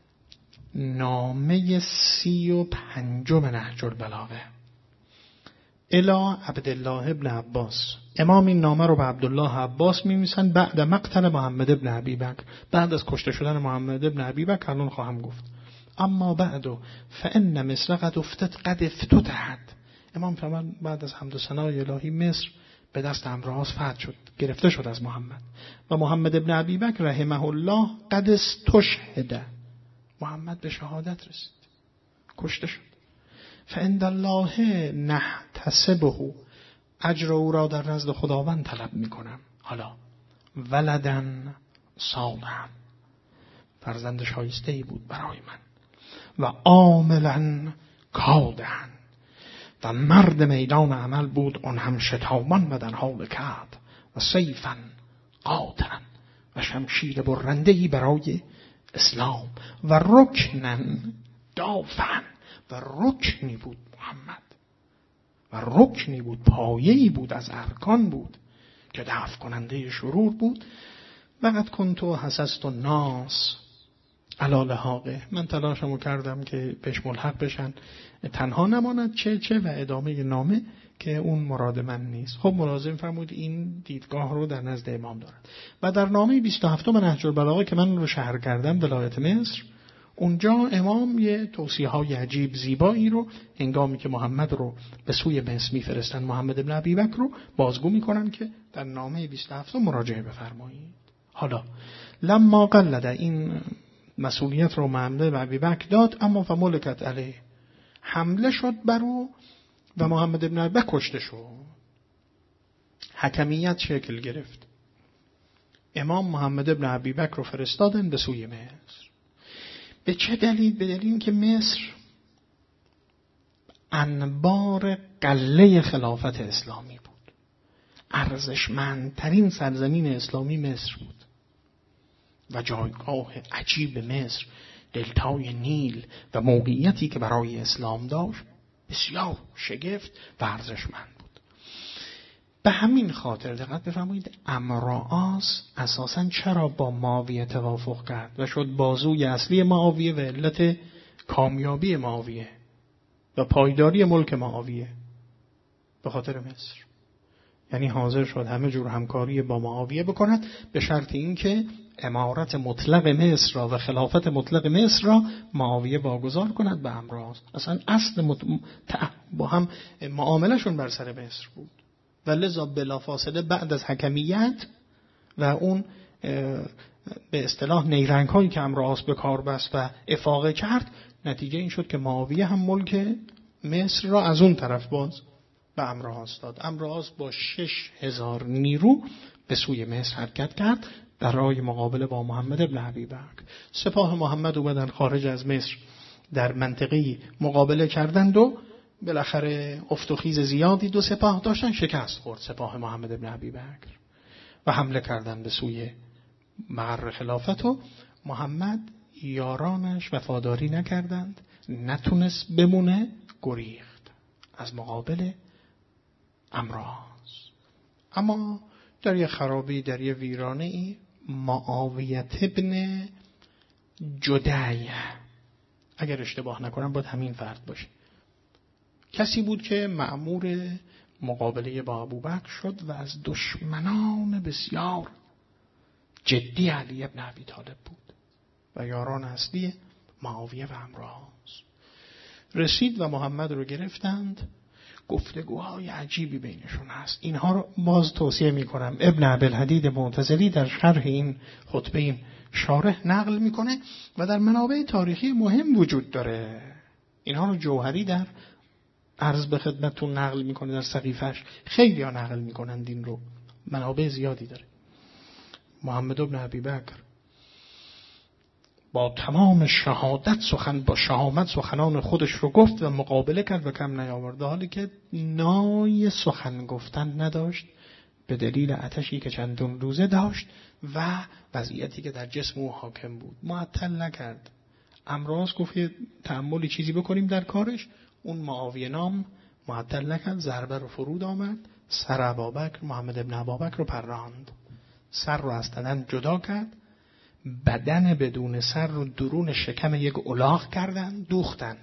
Speaker 1: نامه سی و پنجم نهج البلاغه الی عبدالله ابن عباس، امام این نامه رو به عبدالله عباس می‌نویسند بعد مقتل محمد ابن ابی بکر، بعد از کشته شدن محمد ابن ابی بکر. الان خواهم گفت اما بعد فان مصر قد افتت قد افتتحت. امام فرمان بعد از حمد و ثنای الهی مصر به دست عمرواس فتح شد، گرفته شد از محمد. و محمد ابن ابی بکر رحمه الله قد استشهد، محمد به شهادت رسید، کشته شد. فعند الله نحتسبه، اجر او را در نزد خداوند طلب میکنم. حالا ولدن صالحا، فرزند شایسته ای بود برای من. و عاملا کادحا، و مرد میدان عمل بود، اون هم شتامان و در حال کاد. و سیفا قاطعا، و شمشیر برنده‌ای برای اسلام. و رکنن دافعا، و رکنی بود محمد، و رکنی بود، پایه‌ای بود از ارکان بود که دفع کننده شرور بود. وقت کنتو حسست و ناس علی لحاقه، من تلاشمو کردم که بهش ملحق بشن، تنها نماند چه چه و ادامه نامه که اون مراد من نیست. خب ملازم فرمود این دیدگاه رو در نزد امام دارد. و در نامه بیست و هفتم نهج البلاغه که من رو شرح کردم ولایت مصر، اونجا امام یه توصیه‌های عجیب زیبایی رو هنگامی که محمد رو به سوی مصر می‌فرستن، محمد ابن ابی بکر رو بازگو می‌کنن که در نامه بیست و هفتم مراجعه بفرمایید. حالا لما قلد، این مسئولیت رو محمد ابن ابی بکر داد، اما فملکت علیه، حمله شد بر او و محمد ابن ابی بکر کشته شد. حکمیت شکل گرفت. امام محمد ابن ابی بکر رو فرستادن به سوی مصر. به چه دلیل؟ به دلیل که مصر انبار قله خلافت اسلامی بود. ارزشمندترین سرزمین اسلامی مصر بود و جایگاه عجیب مصر، دلتای نیل و موقعیتی که برای اسلام داشت بسیار شگفت و ارزشمند بود. به همین خاطر دقت بفرمایید عمرو عاص اساساً چرا با معاویه توافق کرد و شد بازوی اصلی معاویه و علت کامیابی معاویه و پایداری ملک معاویه؟ به خاطر مصر. یعنی حاضر شد همه جور همکاری با معاویه بکند به شرط اینکه امارت مطلق مصر را و خلافت مطلق مصر را معاویه واگذار کند به عمرو عاص. اصلا اصل مت... با هم معاملشون بر سر مصر بود. و لذا بلافاصله بعد از حکمیت و اون به اصطلاح نیرنگ هایی که عمرو عاص به کار بست و افاقه کرد، نتیجه این شد که معاویه هم ملک مصر را از اون طرف باز به عمرو عاص داد. عمرو عاص با شش هزار نیرو به سوی مصر حرکت کرد برای مقابله با محمد ابن ابی بکر. سپاه محمد اومدن خارج از مصر در منطقه مقابله کردند و بالاخره افت و خیز زیادی دو سپاه داشتن، شکست خورد سپاه محمد ابن ابی بکر و حمله کردند به سوی مقر خلافت و محمد یارانش وفاداری نکردند، نتونست بمونه، گریخت از مقابل عمرو عاص. اما در یه خرابی، در یه ویرانه ای، معاویه ابن جدیه، اگر اشتباه نکنم باید همین فرد باشه، کسی بود که مأمور مقابله با ابوبکر شد و از دشمنان بسیار جدی علی ابن ابی طالب بود و یاران اصلی معاویه و عمرو عاص. رسید و محمد رو گرفتند. گفتگوهای عجیبی بینشون هست. اینها رو باز توصیه میکنم. ابن عبدالحدید معتزلی در شرح این خطبه این شارح نقل میکنه و در منابع تاریخی مهم وجود داره. اینها رو جوهری در عرض به خدمتتون نقل میکنه، در صحیفش خیلی ها نقل میکنن، این رو منابع زیادی داره. محمد ابن ابی بکر با تمام شهادت سخن با شهامت سخنان خودش رو گفت و مقابله کرد و کم نیاورد، حالی که نای سخن گفتن نداشت به دلیل آتشی که چندون روزه داشت و وضعیتی که در جسم او حاکم بود. معطل نکرد. عمرو عاص گفت تأملی چیزی بکنیم در کارش. اون معاویه نام معطل نکرد، ضربه رو فرود آمد، سر ابوبکر محمد ابن ابوبکر رو پراند، سر رو از تن جدا کرد، بدن بدون سر رو درون شکم یک الاغ کردن، دوختن.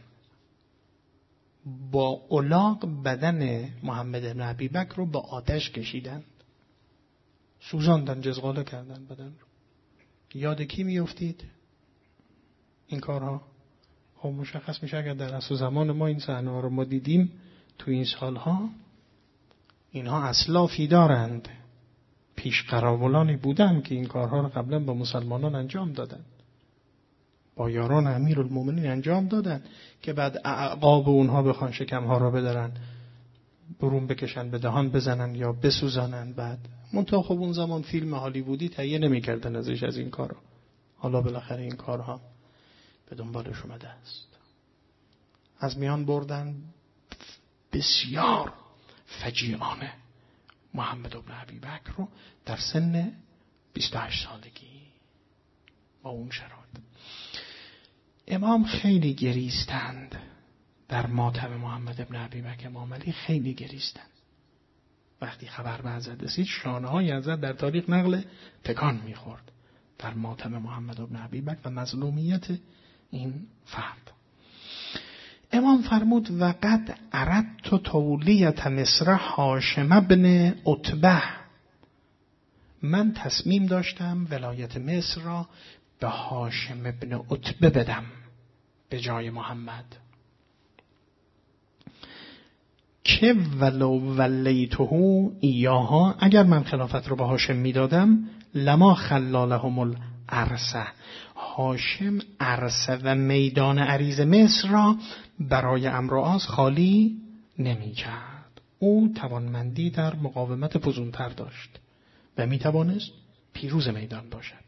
Speaker 1: با الاغ بدن محمد ابن ابی بکر رو با آتش کشیدن، سوزاندن، جزغاله کردن بدن رو. یاد کی میافتید این کارها؟ خب مشخص میشه اگر در اصل زمان ما این صحنه ها رو ما دیدیم تو این سالها، اینها اسلافی دارند، پیش قراولانی بودن که این کارها رو قبلا با مسلمانان انجام دادن، با یاران امیرالمومنین انجام دادن که بعد اعقاب اونها بخوان شکمها را بدارن برون بکشن، به دهان بزنن یا بسوزانن. بعد منتها خب اون زمان فیلم هالیوودی تهیه نمی‌کردن ازش از این کارا. حالا بالاخره این کارها به دنبالش اومده است. از میان بردن بسیار فجیعانه محمد بن ابی بکر رو در سن بیست و هشت سالگی با اون شرایط. امام خیلی گریستند در ماتم محمد بن ابی بکر. امام علی خیلی گریستند وقتی خبر به حضرت رسید. شانه های حضرت در تاریخ نقل تکان میخورد در ماتم محمد بن ابی بکر و مظلومیت این فرد. امام فرمود وقد اردت تولیت مصر هاشم بن عتبه، من تصمیم داشتم ولایت مصر را به هاشم بن عتبه بدم به جای محمد. که ولو ولیته ایاها، اگر من خلافت رو به هاشم میدادم، لما خلالهم الارسه، هاشم عرصه و میدان عریض مصر را برای عمرو عاص خالی نمی کرد. او توانمندی در مقاومت فزونتر داشت و می توانست پیروز میدان باشد.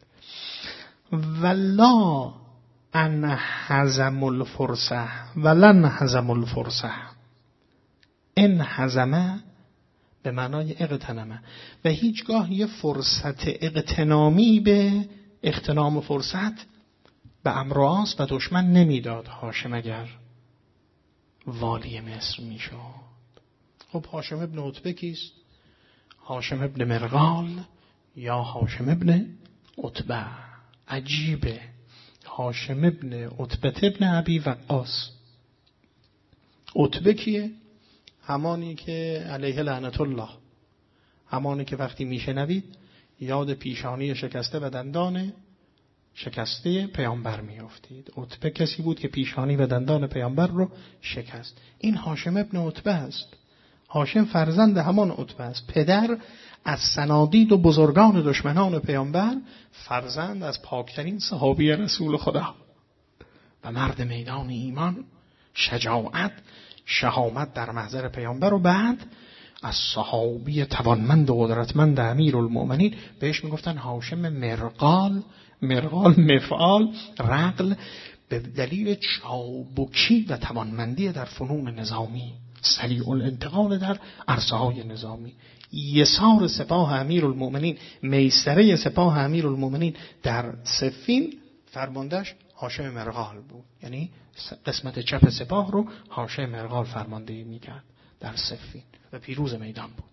Speaker 1: ولا ان هزم الفرسه ولن هزم الفرسه، ان هزمه به معنای اغتنامه و هیچگاه یه فرصت اغتنامی به اغتنام فرصت به عمرو عاص و دشمن نمیداد هاشم اگر والی مصر میشد. خب هاشم ابن عتبه کیست؟ هاشم ابن مرغال یا هاشم ابن عتبه. عجیبه، هاشم ابن عتبه ابن ابی وقاص. عتبه کیه؟ همانی که علیه لعنت الله، همانی که وقتی میشنوید یاد پیشانی شکسته و دندان شکسته پیامبر میافتید. عتبه کسی بود که پیشانی و دندان پیامبر رو شکست. این هاشم ابن عتبه است. هاشم فرزند همان عتبه است، پدر از صنادید و بزرگان دشمنان پیامبر، فرزند از پاکترین صحابی رسول خدا و مرد میدان ایمان، شجاعت، شهامت در محضر پیامبر. و بعد از صحابی توانمند و قدرتمند امیرالمومنین بهش میگفتن هاشم مرغال. مرغال مفعال رغل، به دلیل چابکی و توانمندی در فنون نظامی، سریع الانتقال در عرصه های نظامی. یسار سپاه امیرالمومنین، میسره سپاه امیرالمومنین در صفین، فرماندهش هاشم مرغال بود. یعنی قسمت چپ سپاه رو هاشم مرغال فرماندهی میکرد در صفین و پیروز میدان بود.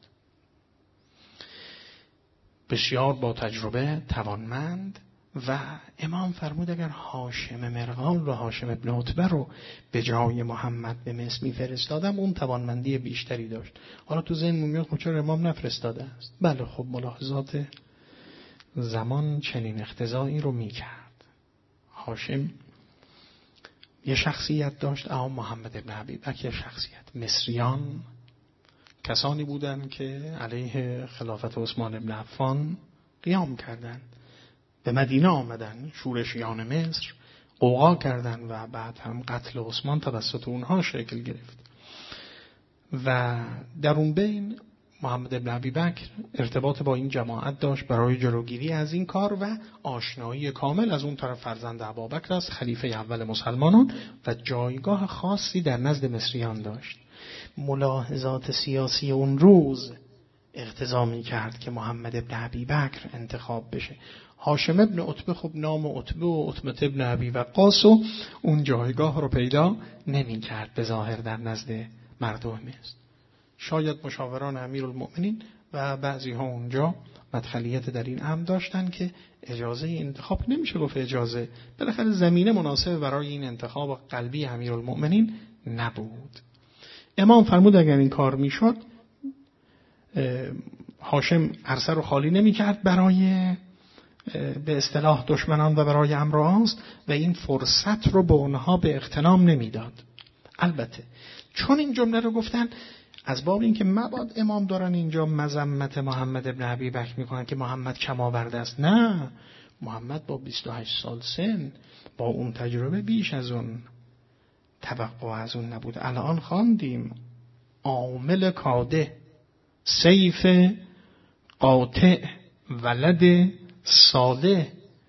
Speaker 1: بسیار با تجربه، توانمند. و امام فرمود اگر هاشم مرغال و هاشم ابن عتبه رو به جای محمد به مصر میفرستادم، اون توانمندی بیشتری داشت. حالا تو ذهن میاد خب چرا امام نفرستاده است؟ بله خب ملاحظات زمان چنین اقتضایی رو میکرد. هاشم یه شخصیت داشت، اما محمد ابن ابی بکر شخصیت. مصریان کسانی بودند که علیه خلافت عثمان ابن عفان قیام کردند، به مدینه آمدن، شورشیان مصر قوقا کردن و بعد هم قتل عثمان توسط اونها شکل گرفت. و در اون بین محمد ابن ابی بکر ارتباط با این جماعت داشت برای جلوگیری از این کار و آشنایی کامل. از اون طرف فرزند ابوبکر است، خلیفه اول مسلمانان، و جایگاه خاصی در نزد مصریان داشت. ملاحظات سیاسی اون روز اقتضا می کرد که محمد ابن ابی بکر انتخاب بشه. هاشم ابن عتبه خب نام عتبه و عتبه ابن ابی وقاص و اون جایگاه رو پیدا نمی کرد به ظاهر در نزد مردم مصر. شاید مشاوران امیرالمومنین و بعضی ها اونجا مدخلیت در این امر داشتن که اجازه انتخاب نمیشه گفت اجازه، بالاخره زمینه مناسب برای این انتخاب قلبی امیرالمومنین نبود. امام فرمود اگر این کار میشد هاشم عرصه رو خالی نمی کرد برای به اصطلاح دشمنان و برای عمرو عاص و این فرصت رو به اونها به اغتنام نمیداد. البته چون این جمله رو گفتن از باب این که مباد امام دارن اینجا مذمت محمد ابن ابی بکر میکنن که محمد کم آورده است. نه، محمد با بیست و هشت سال سن، با اون تجربه بیش از اون توقع از اون نبود. الان خواندیم عامل کاده، سیف قاطع، ولد صالح،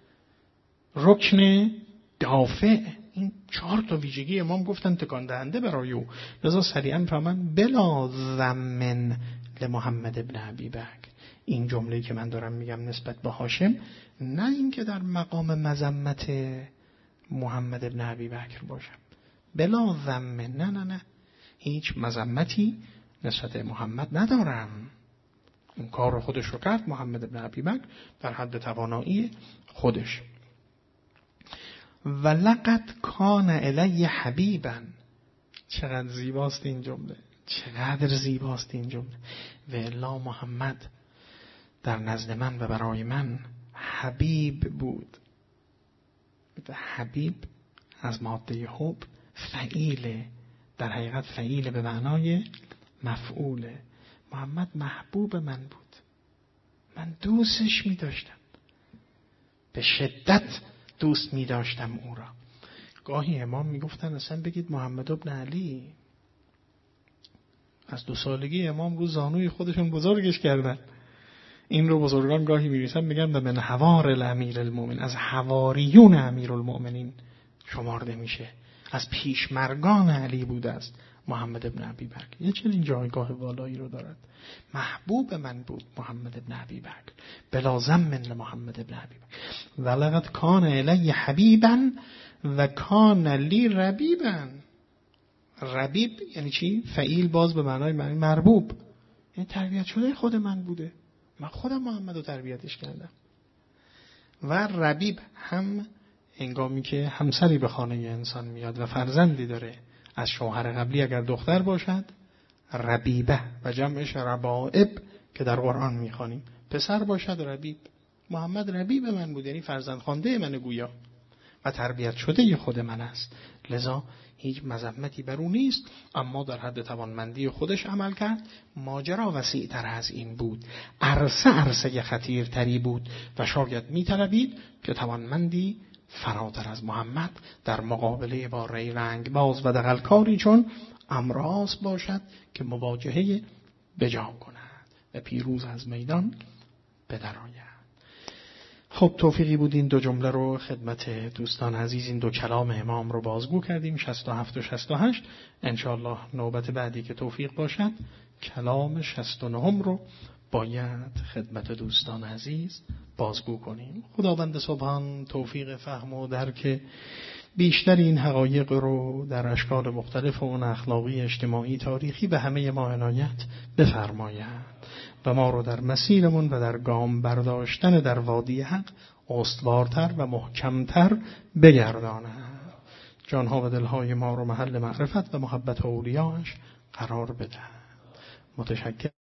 Speaker 1: رکن دافع. این چهار تا ویژگی امام گفتن تکان دهنده برای او. لذا سریعا فهمن بلا ذم لمحمد ابن ابی بکر. این جمله‌ای که من دارم میگم نسبت به هاشم، نه اینکه در مقام مذمت محمد ابن ابی بکر باشم، بلا ذم، نه نه نه، هیچ مذمتی نسبت محمد ندارم. اون کار خودش رو کرد محمد ابن ابی بکر در حد توانایی خودش. ولقد کان الی حبیبا. چقدر زیباست این جمله، چقدر زیباست این جمله. و الا محمد در نزد من و برای من حبیب بود. حبیب از ماده حب فعیله، در حقیقت فعیله به معنای مفعوله. محمد محبوب من بود، من دوستش می داشتم، به شدت دوست می داشتم او را. گاهی امام می گفتن اصلا بگید محمد ابن علی. از دو سالگی امام رو زانوی خودشون بزرگش کردن. این رو بزرگان گاهی می نویسن میگن به من حوار الامیر المؤمن، از حواریون امیر المؤمنین شمارده میشه، از پیشمرگان علی بوده است محمد ابن ابی بکر. یه چنین جایگاه والایی رو دارد. محبوب من بود محمد ابن ابی بکر، بلا ذم لمحمد ابن ابی بکر. ولقد کان الی حبیبا و کان لی ربیبا. ربیب یعنی چی؟ فعیل باز به معنای معنی مربوب، این تربیت شده خود من بوده، من خودم محمد رو تربیتش کردم. و ربیب هم هنگامی که همسری به خانه انسان میاد و فرزندی داره از شوهر قبلی اگر دختر باشد ربیبه و جمعش ربائب که در قرآن میخوانیم، پسر باشد ربیب. محمد ربیب من بود، یعنی فرزند خوانده من گویا و تربیت شده خود من است. لذا هیچ مذمتی بر او نیست، اما در حد توانمندی خودش عمل کرد. ماجرا وسیع تر از این بود، عرصه عرصه خطیر تری بود و شاید میطلبید که توانمندی فراتر از محمد در مقابله با ری رنگ باز و دغلکاری چون امراض باشد که مواجهه بجا کند و پیروز از میدان بدرآید. خب توفیقی بود این دو جمله رو خدمت دوستان عزیز، این دو کلام امام رو بازگو کردیم، شصت و هفت و شصت و هشت. انشاءالله نوبت بعدی که توفیق باشد کلام شصت و نه رو باید خدمت دوستان عزیز بازگو کنیم. خداوند سبحان توفیق فهم و درک بیشتر این حقایق رو در اشکال مختلف اون اخلاقی، اجتماعی، تاریخی به همه ما عنایت بفرماید و ما رو در مسیرمون و در گام برداشتن در وادی حق استوارتر و محکمتر بگرداند. جانها و دلهای ما رو محل معرفت و محبت اولیاش قرار بده. متشکرم.